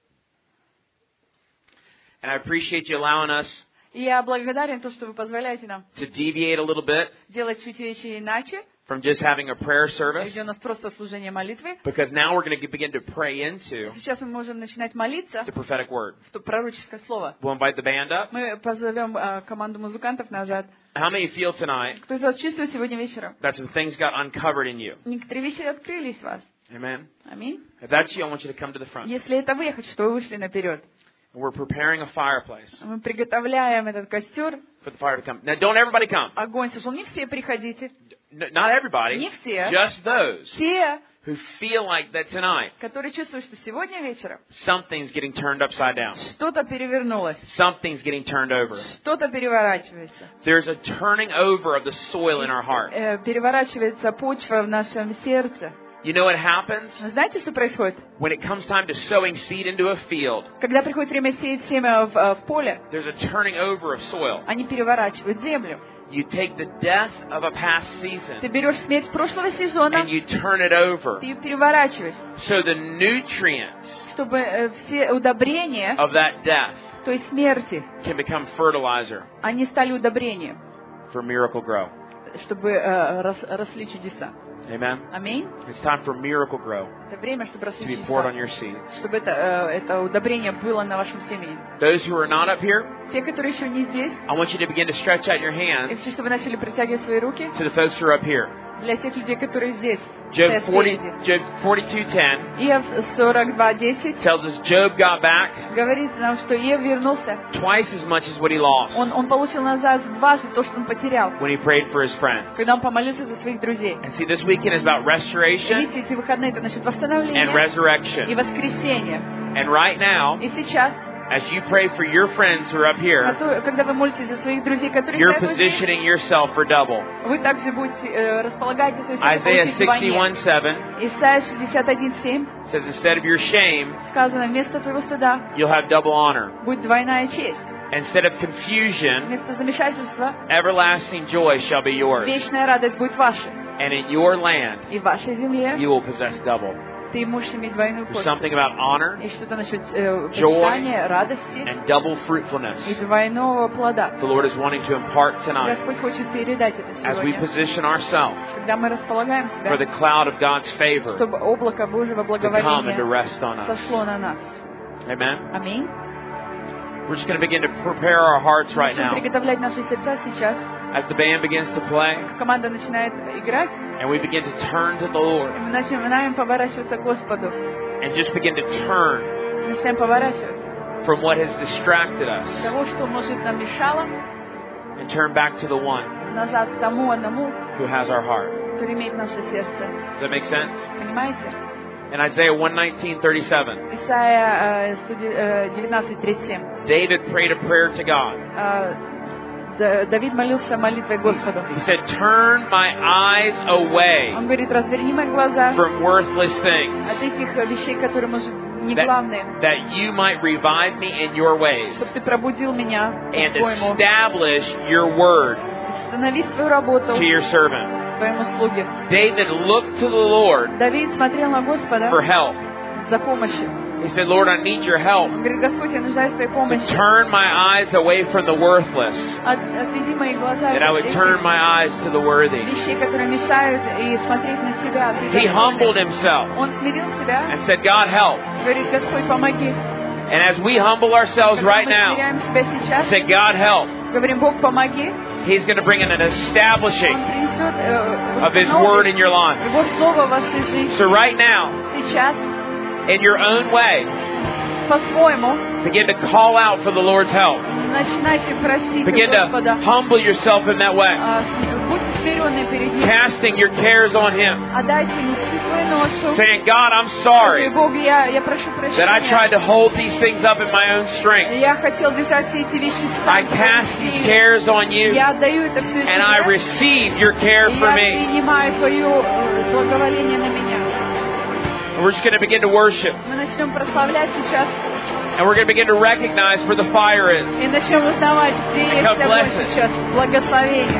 And I appreciate you allowing us и я благодарен то, что вы позволяете нам to deviate a little bit делать чуть вещи иначе, from just having a prayer service, где у нас просто служение молитвы. because now we're going to begin to pray into Сейчас мы можем начинать молиться the prophetic word. в то пророческое слово. We'll invite the band up. Мы позовем а, команду музыкантов назад. How many feel tonight Кто из вас чувствует сегодня вечером? that some things got uncovered in you? Некоторые вещи открылись в вас. Amen? Аминь. If that's you, I want you to come to the front. Если это вы, я хочу, чтобы вы вышли наперед. We're preparing a fireplace Мы приготовляем этот костер. for the fire to come. Now, don't everybody come. Огонь сошел. Не все приходите. N- not everybody. Не все. Just those Те, who feel like that tonight которые чувствуют, что сегодня вечером something's getting turned upside down. что-то перевернулось. Something's getting turned over. Что-то переворачивается. There's a turning over of the soil in our heart. Э, Переворачивается почва в нашем сердце. You know what happens? Знаете, что происходит? When it comes time to sowing seed into a field, Когда приходит время сеять семя в, в поле, there's a turning over of soil. они переворачивают землю. You take the death of a past season Ты берешь смерть прошлого сезона, and you turn it over. ты ее переворачиваешь, So the nutrients чтобы э, все удобрения of that death той смерти, can become fertilizer они стали удобрением, for Miracle Grow. чтобы э, рос, росли чудеса. Amen. Аминь. It's time for Miracle Grow Это время, чтобы to росли be poured on чудеса, your seeds. чтобы это, э, это удобрение было на вашем семени. Those who are not up here, Те, которые еще не здесь, I want you to begin to stretch out your я hands хочу, чтобы вы начали протягивать свои руки to the folks who are up here. для тех людей, которые здесь. Job стоят forty, спереди. Job forty-two ten Иов сорок два десять tells us Job got back говорит нам, что Иов вернулся. twice as much as what he lost Он, он получил назад дважды то, что он потерял, when he prayed for his friends. когда он помолился за своих друзей. And see, this weekend is about restoration Видите, эти выходные это насчет and восстановления и resurrection. воскресения. And right now, И сейчас, as you pray for your friends who are up here, кото- когда вы молитесь за своих друзей, которые you're стоят вот здесь, positioning yourself for double. вы также будете э, располагаете свою себя Isaiah получить вдвойне. sixty-one seven Исайя шестьдесят один семь says, instead of your shame, сказано, вместо твоего стыда you'll have double honor. будет двойная честь. Instead of confusion, Вместо замешательства everlasting joy shall be yours. вечная радость будет ваша. And in your land, И в вашей земле you will possess double. ты можешь иметь двойную There's пользу. something about honor И что-то насчет э, Joy. почитания, радости and double fruitfulness и двойного плода. the Lord is wanting to impart tonight Господь хочет передать это as we сегодня. position ourselves Когда мы располагаем for the себя, cloud of God's favor чтобы облако Божьего to come and to благоволения rest on us. сошло на нас. Amen. Аминь. We're just going to begin to prepare our hearts right Начнем now приготовлять наши сердца сейчас. as the band begins to play Команда начинает играть, and we begin to turn to the Lord и мы начинаем поворачиваться к Господу. and just begin to turn Начинаем поворачиваться from what has distracted us от того, что, может, нам мешало, and turn back to the one назад к тому одному, who has our heart. который имеет наше сердце. Does that make sense? Понимаете? In Isaiah one nineteen thirty-seven, Исайя э, сто девятнадцать тридцать семь. David prayed a prayer to God. Э, Д- Давид молился молитвой Господу. He said, turn my eyes away Он говорит, разверни мои глаза from worthless things, от этих э, вещей, которые, может, не that, главные, that you might revive me in your ways чтобы ты пробудил меня and по-своему. establish your word Станови свою работу to your servant. твоему слуге. David looked to the Lord Давид смотрел на Господа for help. за помощью. He said, Lord, I need your help Он говорит, Господь, я нуждаюсь в твоей to помощи. turn my eyes away from the worthless, От- Отведи мои глаза that I от would этих turn my eyes to the worthy. вещей, которые мешают, и смотреть на Тебя. Ты He достойный. humbled himself Он смирил себя, and said, God, help. говорит, Господь, помоги. And as we humble ourselves Когда right мы now, смиряем себя сейчас, say, God, help. говорим, Бог, помоги. He's going to bring in an Он establishing принесет э, of His Word in your life. Его Слово в вашей жизни. So right now, Сейчас, in your own way, по-своему, begin to call out for the Lord's help. начинайте просить Begin Господа. to humble yourself in that way, а, с- Будьте смиренны перед Ним. casting your cares on Him, Отдайте Ему всю свою ношу. saying, God, I'm Скажи, sorry Бог, я, я прошу that I прощения. tried to hold these things up in my own strength. Я хотел держать все эти вещи сам. I cast these cares on you, Я отдаю это все and I тебе. receive your care И for я me. принимаю Твое э, благоволение на меня. And we're just going to begin to worship, Мы начнем прославлять сейчас. and we're going to begin to recognize where the fire is. И начнем узнавать, где есть God bless огонь it. сейчас. Благословение.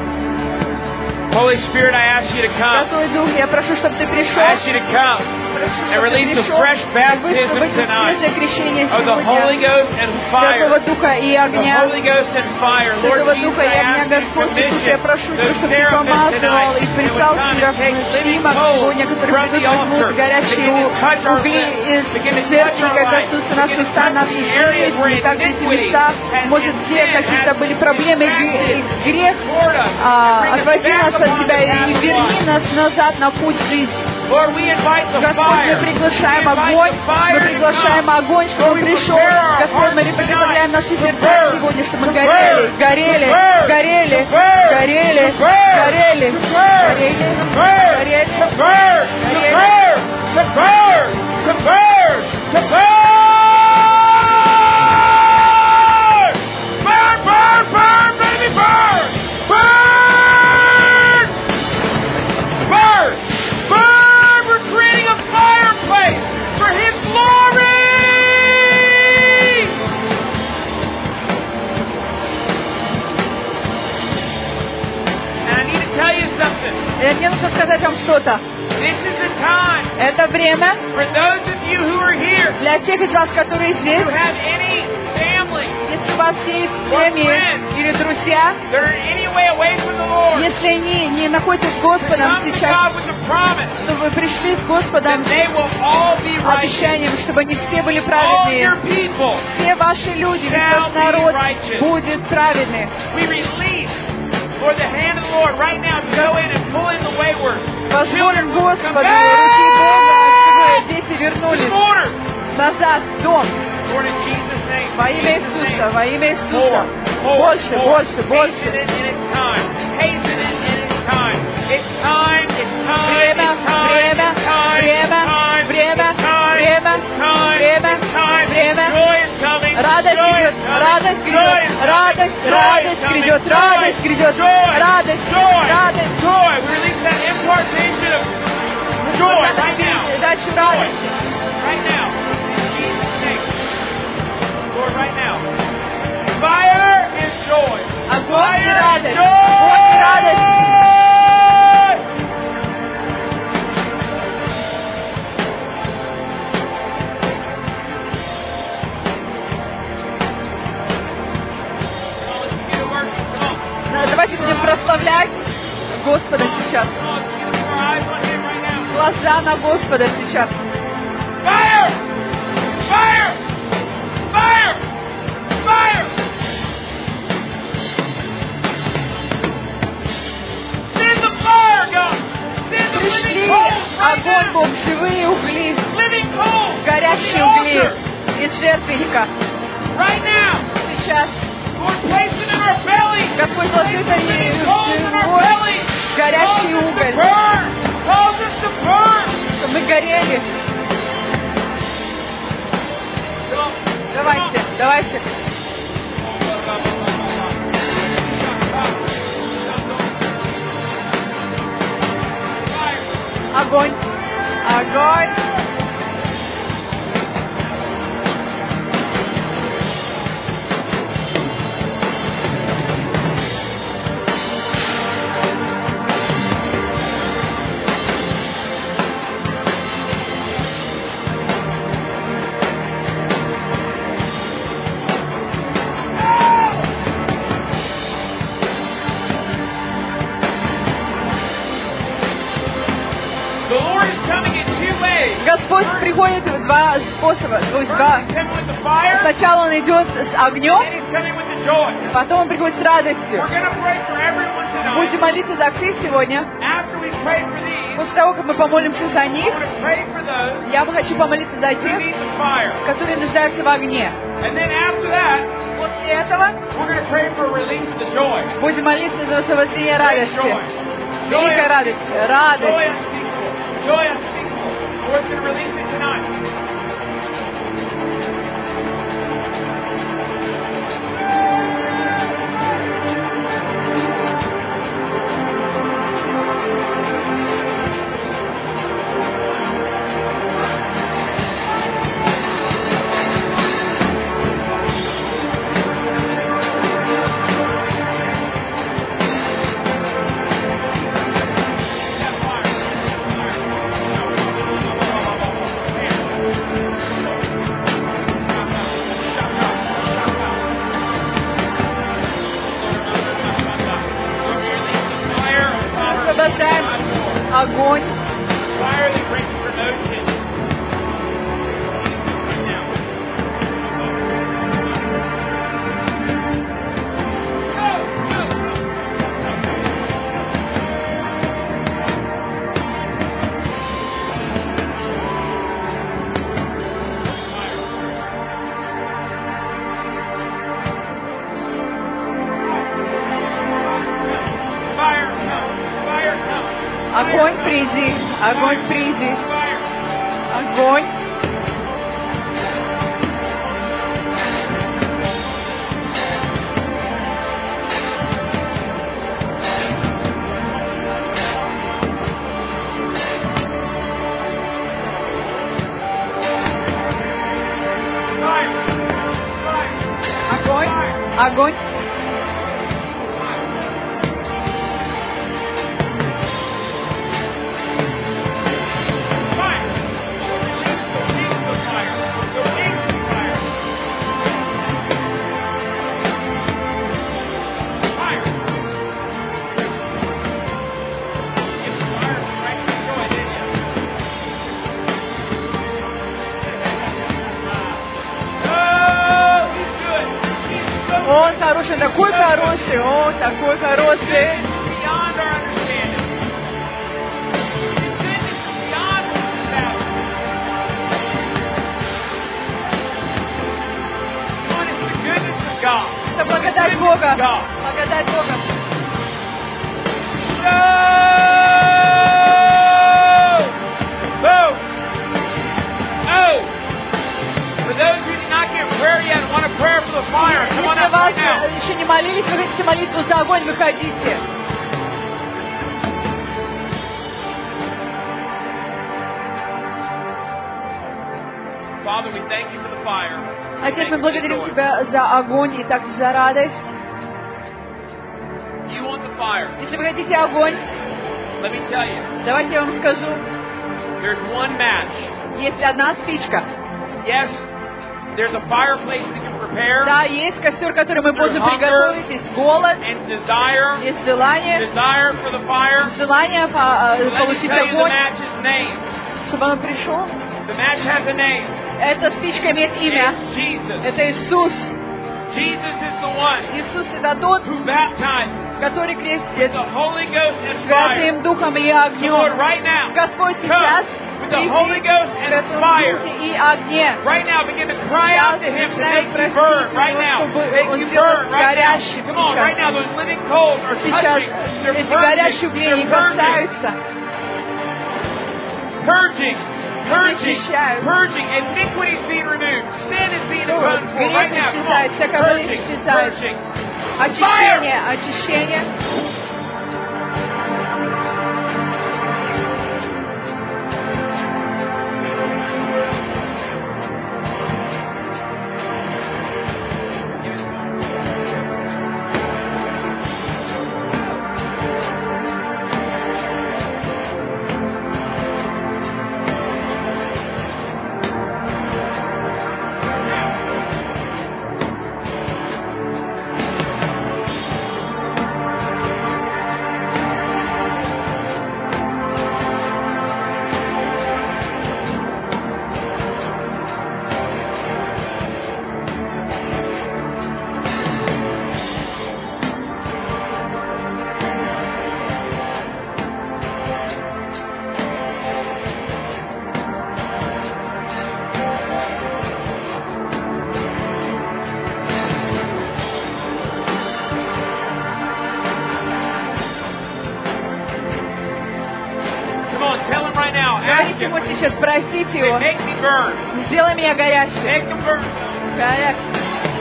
Holy Spirit, I ask you to come. Святой Дух, я прошу, чтобы Ты пришел. I ask you to come Прошу, and чтобы Ты release a пришел. fresh baptism Высвободи tonight свежее крещение of the Holy сегодня. Ghost and Святого fire. Духа и The огня. Holy Ghost and fire. Lord Святого Jesus, Духа и I огня, ask you to Господь Иисус, я commission прошу Тебя, those чтобы Ты seraphims помазывал tonight и that прислал will come and серафимов take living сегодня, coals которые from придут, the altar, возьмут горячие begin to touch our угли lips, из begin to touch жертвенника, our life, коснутся наших begin to уста, touch нашей the areas where жизни, также эти iniquity места, and может, где sin какие-то has были проблемы, distracted гре- грех toward us. а, Bring us отводи back нас от upon Тебя the и path of верни life. нас назад на путь жизни. Lord, we invite the Господь, fire. мы приглашаем We invite огонь, the fire мы to приглашаем come. огонь, чтобы Lord, он we пришел. prepare our Господь, мы hearts приготовляем tonight наши to сердца burn, сегодня, чтобы мы to горели, burn, горели, to burn, горели, to burn, горели, to burn, горели, to burn, горели, to burn, горели, to burn, to горели. burn, to burn, to burn, to burn. Burn, burn, burn, baby, burn. Burn. Burn. Burn. We're creating Мне нужно сказать вам что-то. This is the time Это время for those of you who are here, для тех из вас, которые здесь. who have any family, Если у вас есть семьи или друзья, that are any way away from the Lord, если они не находятся с Господом come to сейчас, God with a promise чтобы вы пришли с Господом that they will all be с righteous. обещанием, чтобы они все были All праведные. your people Все ваши люди, весь shall ваш be народ righteous. будет праведный. We release for the hand of the Lord right now to go in and pull in the wayward. Позволим Come Господу, back руки Бога, чтобы дети to the вернулись border. назад в дом. Lord, in Jesus' name. Во имя Jesus' name. Иисуса, во имя Иисуса. More, more, Больше, more. больше, Hasten больше. it in its time. Hasten it in its time. It's time, it's time, Время, it's time, время, it's time, время, it's time, время, it's time, время, it's time, время, it's time. время. Joy is coming. Радость Joy грядет, is coming. радость Joy грядет, is coming. радость, Joy is радость coming. грядет, Joy, радость грядет, joy, радость, joy, радость. joy. We release that impartation of joy right now. Дачу Joy. радости. Right now. In Jesus' name. Lord, right now. Fire is joy. Огонь и Fire is радость, joy. огонь и радость. Come on, let's begin to worship. Come on. Да, Давайте будем прославлять Господа сейчас. Come on, let's get our eyes on Him right now. Глаза на Господа сейчас. Fire! Fire! Fire! Fire! Send the fire, God! Send the living Пришли coals right огонь, now! Бог, живые угли, Living coals! горящие from the угли altar. из жертвенника. Right now! Сейчас Lord, place it in our belly! Господь сложит они Living coals in our живой, belly! горящий Cause us to уголь, burn! Cause us to burn! чтобы мы горели. Come on. Давайте, давайте. Огонь, огонь. The Lord is coming in two ways. Господь приходит в два способа. То есть два. First, He's coming with the fire, Сначала Он идет с and огнем, then He's coming with the joy. потом Он приходит с радостью. We're going to pray for everyone tonight. Будем молиться за всех сегодня. After we pray for these, После того, как мы помолимся за I них, want to pray for those я бы хочу помолиться за who тех, need the fire. которые нуждаются в огне. And then after that, После этого we're going to pray for release of the joy. будем молиться за освобождение Great радости. joy. Великая радость. Радость. Joy unspeakable. Joy unspeakable. Lord's going to release it tonight. Освобождаем огонь. Fire that brings promotion. Right now. Go, go. Fire come. Fire come. Огонь приди. Огонь приди. Fire. Огонь. Fire. Fire. Огонь. Огонь. хороший, о, такой хороший. Beyond our understanding. His goodness is beyond what we fathom. Come on, it's the goodness of God. Это благодать Бога. Благодать Бога. No! Boom! Oh! For those who did not get prayer yet and want a prayer for the fire, come on Если up вас right now. еще не молились, вы хотите молитву за огонь, выходите. Father, we thank you for the fire. Отец, мы благодарим Тебя за огонь и также за радость. You want the fire? Если вы хотите огонь, Let me tell you. давайте я вам скажу. There's one match. Есть одна спичка. Yes, there's a fireplace we can prepare. Да, есть костер, который мы можем приготовить. Есть голод, And desire. есть желание. Desire for the fire. Желание по- Let me получить tell you the огонь, match's name. чтобы он пришел. The match has a name. Эта спичка имеет имя. It's Jesus. Это Иисус. Jesus is the one Иисус это тот, who baptizes который with крестит the Holy Ghost and fire. Святым Духом и So Lord, огнем. right now, Господь come сейчас with the Holy придет Ghost в and Святом fire. Духе и огне. Right now, begin to cry out to Him to Начинай make you просить burn. Right Его, now, чтобы make Он you сделал burn. Right now, горящим come on. сейчас. Right now, those living coals are Сейчас touching. They're эти горящие purging. угления They're purging. касаются. Purging. Purging. Очищают. Purging. Iniquity is being removed. Sin is being Ну, atoned for. Right грех now, come on. исчезает, всякое Purging. исчезает. Purging. Очищение, очищение. Говорите ему сейчас, просите его. Make me burn. Сделай меня горячим. Make me burn. Горячим.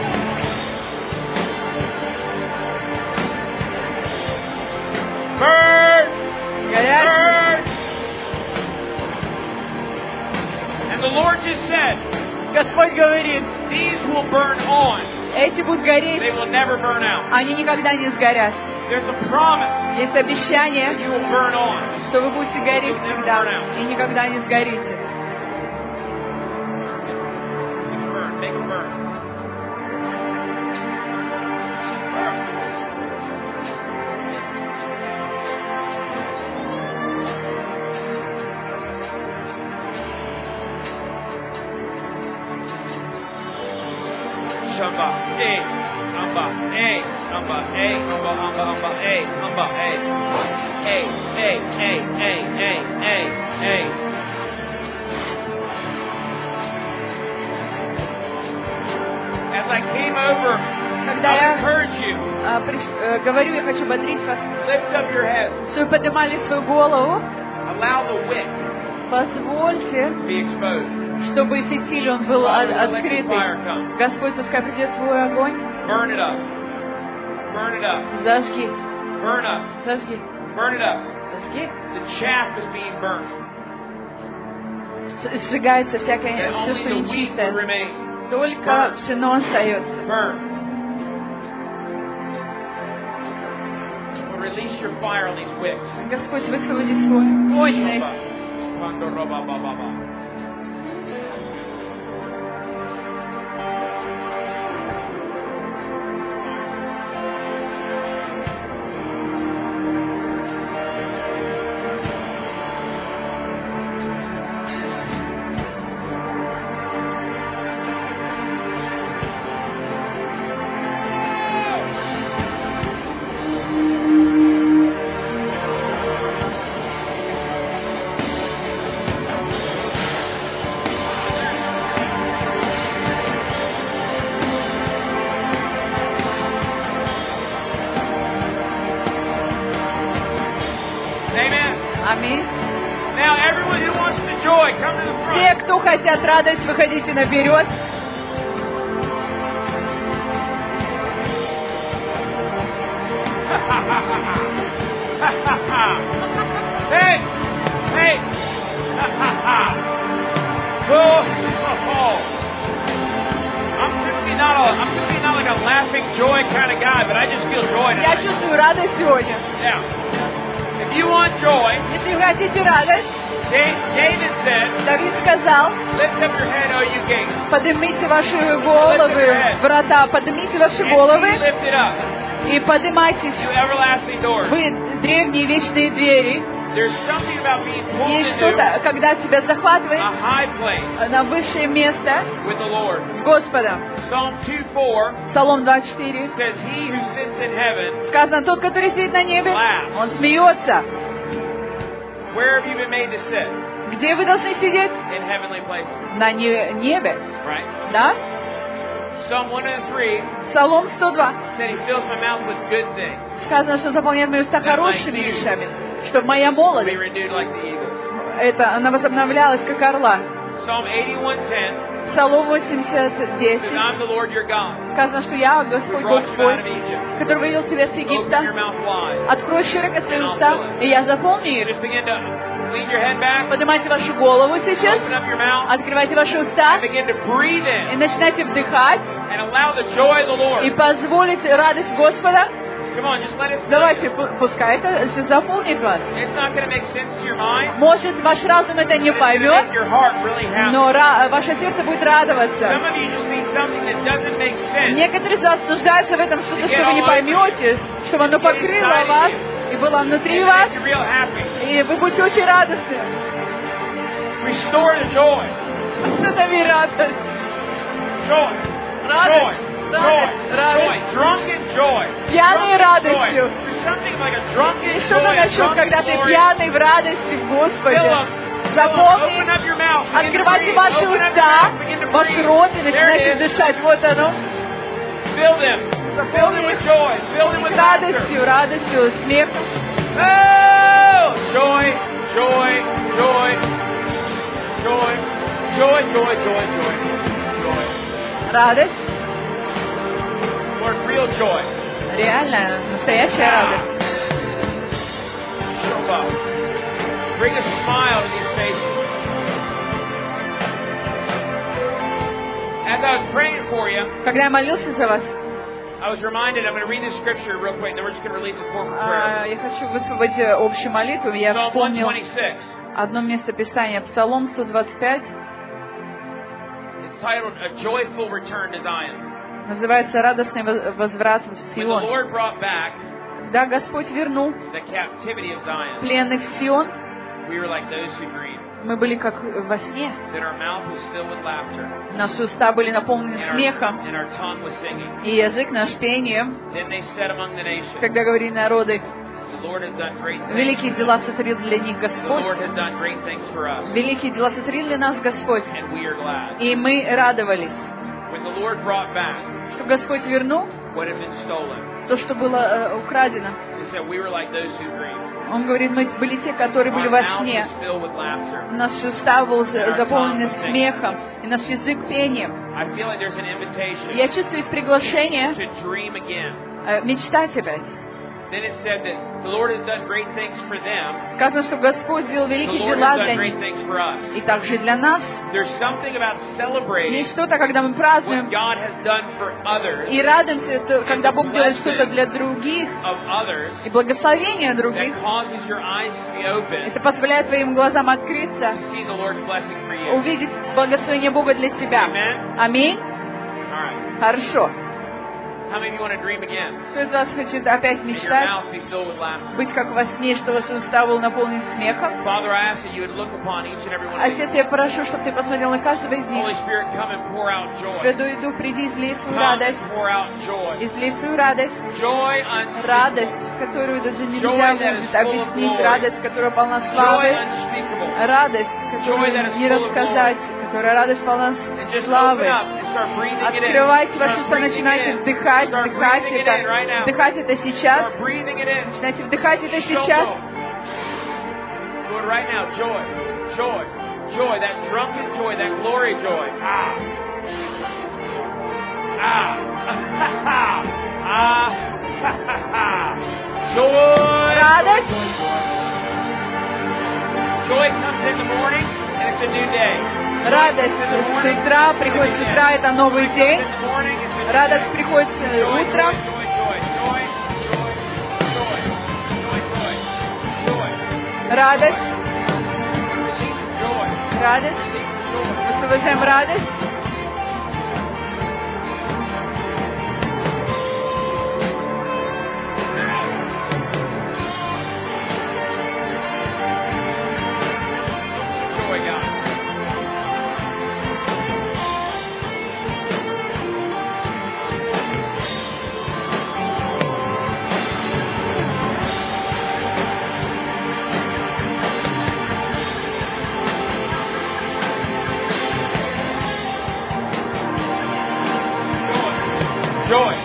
Burn. Горячим. Burn. And the Lord just said, Господь говорит, these will burn on. эти будут гореть, They will never burn out. они никогда не сгорят. There's a promise Есть that обещание, you will burn on. что вы будете гореть всегда и никогда не сгорите. Make it burn. Make it burn. Shamba, eh, amba, eh, amba, eh, amba, amba, amba, eh, amba, eh, eh, eh, eh, eh, eh, eh, eh. As I came over, Когда I я encourage you, а, приш- э, говорю, я хочу бодрить вас, lift up your head, чтобы вы поднимали свою голову, allow the wick позвольте, to be exposed. чтобы фитиль он был Father, от- let the открытый. fire come. Господь, пускай придет твой огонь, Burn it up. Burn it up. зажги, Burn up. зажги, Burn it up. зажги. The chaff is being burnt. С- Сжигается всякое, And все, only что the wheat will нечистое. remain. Только пшено остается. Burn. But release your fire on these wicks. Господь, высвободи свой огонь на их. Аминь. Now, everyone who wants the joy, come to the front. Те, кто хотят радость, выходите наперед. Hey, hey. Oh, oh. I'm typically not a, I'm typically not like a laughing joy kind of guy, but I just feel joy Я tonight. чувствую радость сегодня. Yeah. If you want joy, Если вы хотите радость, David said, Давид сказал, lift up your head, O you gates. поднимите ваши головы, врата, поднимите ваши головы And be lifted up, и поднимайтесь, you everlasting doors. вы древние вечные двери. There's something about being pulled Есть into что-то, когда тебя захватывает a high place на высшее место with the Lord. с Господом. Psalm two four Псалом двадцать четыре. says, he who sits in heaven, Сказано, тот, который сидит на небе, laughs. он смеется. Where have you been made to sit? Где вы должны сидеть? In heavenly places, На не- небе. right? Да? Psalm one oh three Псалом сто два. said, he fills my mouth with good things, Сказано, что заполняет мои уста хорошими вещами, чтобы моя to be молодость, renewed like the eagles. это, она возобновлялась, как орла. Psalm eighty-one ten Псалом восемьдесят says, десять. I'm the Lord your God, Сказано, что я, who Господь Бог brought you out твой, of Egypt. который вывел тебя с Open your Египта. mouth wide. Открой широко свои уста, и я заполню их. Just begin to lean your head back, Поднимайте вашу голову сейчас, open up your mouth, открывайте ваши уста, and begin to breathe и in начинайте вдыхать, and allow the joy of the и Lord. позволите радость Господа. Come on, just let it. Давайте, пу- пускай это заполнит вас. It's not going to make sense to your mind. Может, ваш разум это не It's going to поймет, make your heart really happy. но ра- ваше сердце будет радоваться. Some of you just need something that doesn't make sense. Некоторые из вас нуждаются в этом что-то, что вы не поймете, чтобы оно покрыло вас и было внутри And вас, make you real happy. и вы будете очень радостны. Restore the joy. Останови радость. Joy. Радость. Joy. Joy. Joy. Радость. Drunken joy. Пьяной Drunken радостью. joy. There's something like a drunken И joy. что-то a насчет, drunken когда ты glory. пьяный в радости в Господе. Fill 'em. Fill 'em. Запомни, Open up your mouth. Begin to открывайте breathe. ваши Open up your уста, mouth. Begin to ваш breathe. рот и There начинайте it is. дышать. Вот оно. Fill them. Fill them with joy. Fill them with laughter. Радостью, радостью, смехом. Oh! Joy, joy, joy, joy, joy, joy, joy, joy, joy. Радость. Lord, real joy. Реально, настоящая радость. Show up. Bring a smile to these faces. As I was praying for you, Когда я молился за вас, I was reminded, I'm going to read this scripture real quick, then we're just going to release a corporate а, prayer. я хочу высвободить общую молитву. Я Psalm вспомнил one twenty-six. одно место Писания, Псалом сто двадцать пять, It's titled, A Joyful Return to Zion. называется «Радостный воз- возврат в When the Сион». Lord brought back Когда Господь вернул the captivity of Zion, пленных в Сион, we were like those who dream. мы были как во сне. That our mouth was filled with laughter, Наши уста были наполнены and our, смехом, and our tongue was singing. и язык наш пением, Then they said among the nations, когда говорили народы, the Lord has done great things. великие дела сотворил для них The Господь, Lord has done great things for us, великие дела сотворил для нас Господь, and we are glad. и мы радовались, When the Lord brought back что Господь вернул what had been stolen, то, что было э, украдено. he said we were like those who dreamed. Он говорит, мы были те, которые были Our во mouth сне. was filled with laughter. Наши уста были заполнены смехом, и наш язык пением. I feel like there's an invitation Я чувствую есть приглашение to dream again. э, мечтать опять. Then it said that the Lord has done great things for them. Сказано, что Господь сделал The великие Lord дела has для done great них. things for us. И также для нас. There's something about celebrating Есть что-то, когда мы what празднуем God has done for others, и радуемся, то, когда Бог делает что-то для других, of others, и благословение других. that causes your eyes to be open Это позволяет твоим глазам открыться, to see the Lord's blessing for you. увидеть благословение Бога для тебя. Amen? Аминь. All right. Хорошо. How many of you want to dream again? Кто из вас хочет опять And your мечтать, mouth be filled with laughter. быть как во сне, что ваши уста был наполнен смехом? Father, I ask that you would look upon each and every one of Отец, these. я прошу, чтобы ты посмотрел на каждого из Holy них. Spirit, come and pour out joy. Святую Дух, приди, излей свою Come радость, and pour out joy. излей свою радость, Joy unspeakable. радость, которую даже нельзя будет объяснить, радость, которая полна Joy славы, unspeakable. радость, которую не рассказать, которая радость полна And just славы. open up and start breathing it in. Открывайте ваши Start уста, breathing it начинайте in. вдыхать, Start вдыхать breathing it это, in right now. вдыхать это сейчас, Start breathing it in. начинайте вдыхать это сейчас. Show Lord, right now, joy, joy, joy, that drunken joy, that glory joy. Ah. Ah. Ah. Joy. Joy comes in the morning and it's a new day. Радость с утра, приходит с утра, это новый день. Радость приходит утром. Радость. Радость. Высвобождаем радость. Joy.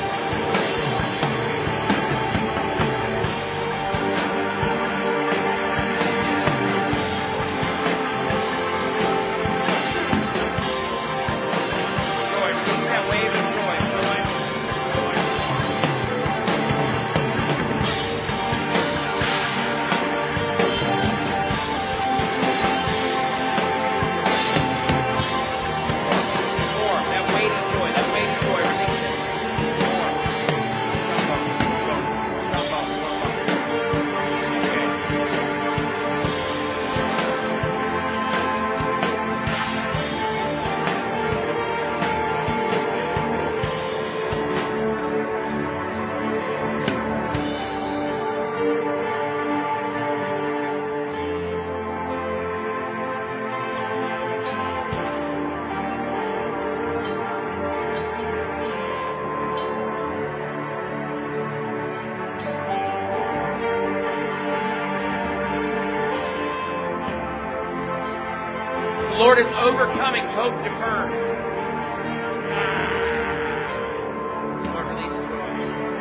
The Lord is overcoming hope deferred. Lord, release joy.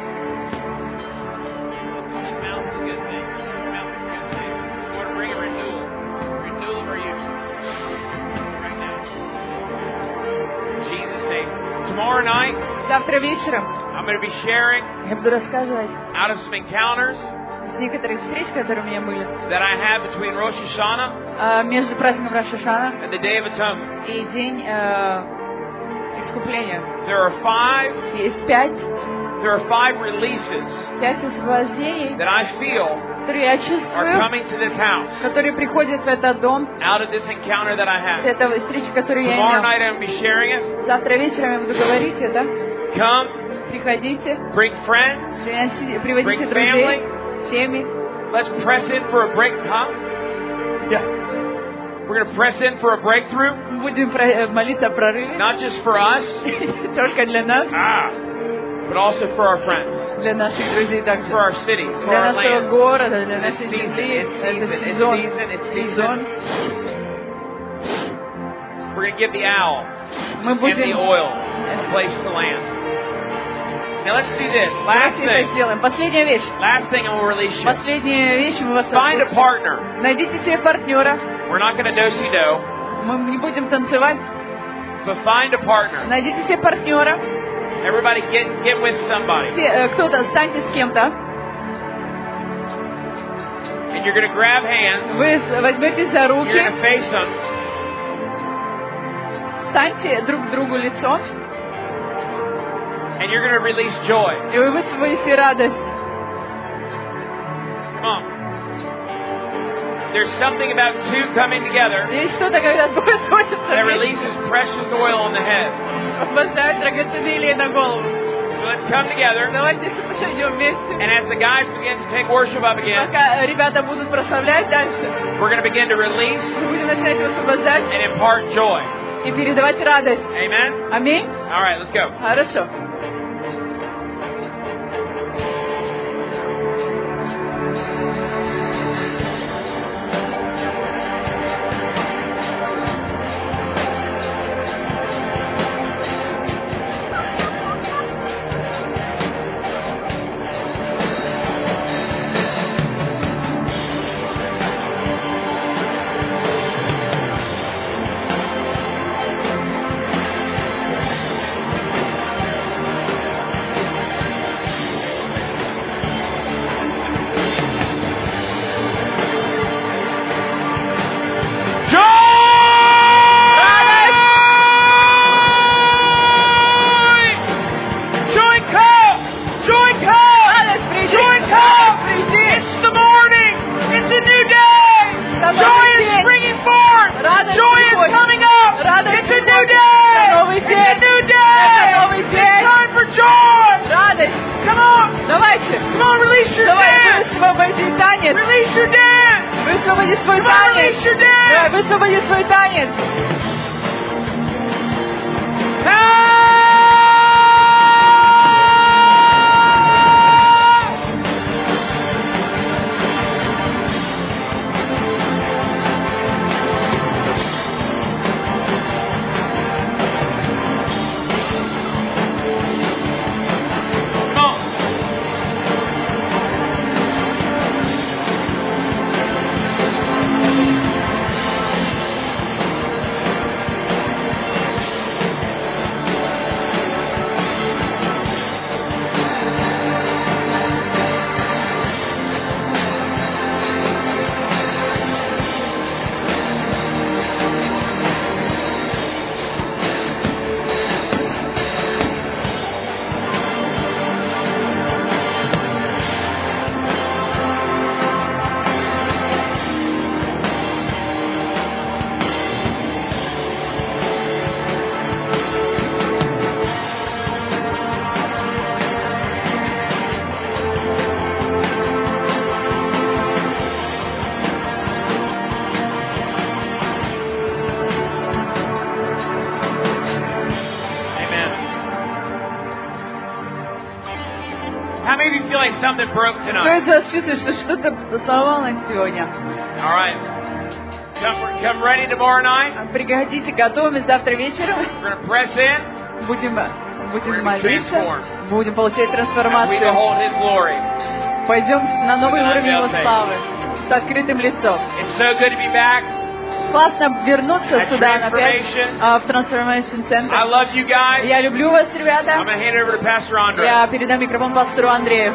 His mouth is good things. His mouth is good things. Lord, bring a renewal. Renewal over you. Right now. In Jesus' name. Tomorrow night, Завтра вечером I'm going to be sharing я буду рассказывать out of some encounters с некоторых встреч, которые у меня были, that I have between Rosh Hashanah а, между праздником Рош ха-Шана and the Day of Atonement. и день э, искупления. There are five. Есть пять, There are five releases пять освобождений, that I feel которые я are чувствую, coming to this house которые приходят в этот дом, out of this encounter that I с had. этой встречи, которую я Tomorrow имел. night I'm going to be sharing it. Завтра вечером я буду говорить это. Come, Приходите, bring friends, приносите- приводите bring друзей, family. семьи. Let's press in for a break. Huh? Yeah. We're going to press in for a breakthrough, Будем про- молиться о прорыве, not just for us, только для нас, ah, but also for our friends, для наших друзей также. for our city, for Для our нашего land. города, для It's нашей season, земли. it's season, Это it's сезон. season, it's Сезон. season. We're going to give the owl Мы and the будем... oil a place to land. Now let's do this. Last Давайте это thing. сделаем. Последняя вещь. Last thing, and we'll release you. Последняя вещь. Мы вас Find a отпустим. partner. Найдите себе партнера. We're not going to do-si-do, Мы не будем танцевать. but find a partner. Найдите себе партнера. Everybody get get with somebody. Все, э, кто-то, станьте с кем-то. And you're going to grab hands. Вы с- возьметесь за You're руки. going to face them. Станьте друг к другу лицом. And you're going to release joy. И вы высвободите радость. Come on. There's something about two coming together Есть что-то, когда двое сходятся that вместе, releases precious oil on the head. поставить драгоценные лей на голову. So let's come together. Давайте пойдем вместе. And as the guys begin to take worship up again, Пока ребята будут прославлять дальше, we're going to begin to release мы будем начинать высвобождать and impart joy. и передавать радость. Amen? Аминь. All right, let's go. Хорошо. Unleash your dance. Высвободи свой Come on, танец. unleash your dance. Давай, высвободи свой танец. Something broke Кто tonight. это чувствует, что что-то сломалось сегодня? All right. Come, come ready tomorrow night. Пригодите, готовы завтра вечером. We're going to press in. Будем, будем We're молиться. transformed. Будем получать We трансформацию. behold His glory. Пойдем на новый With an уровень Его unveiled face. славы. С открытым лицом. It's so good to be back. Классно вернуться At сюда опять Transformation. а, в Transformation I Center. love you guys. Я люблю вас, I'm ребята. going to hand it over to Pastor Andre. Я передам микрофон пастору Андрею.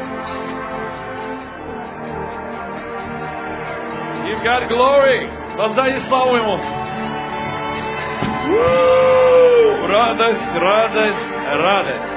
Give God glory. Воздайте славу Ему. Радость, радость, радость.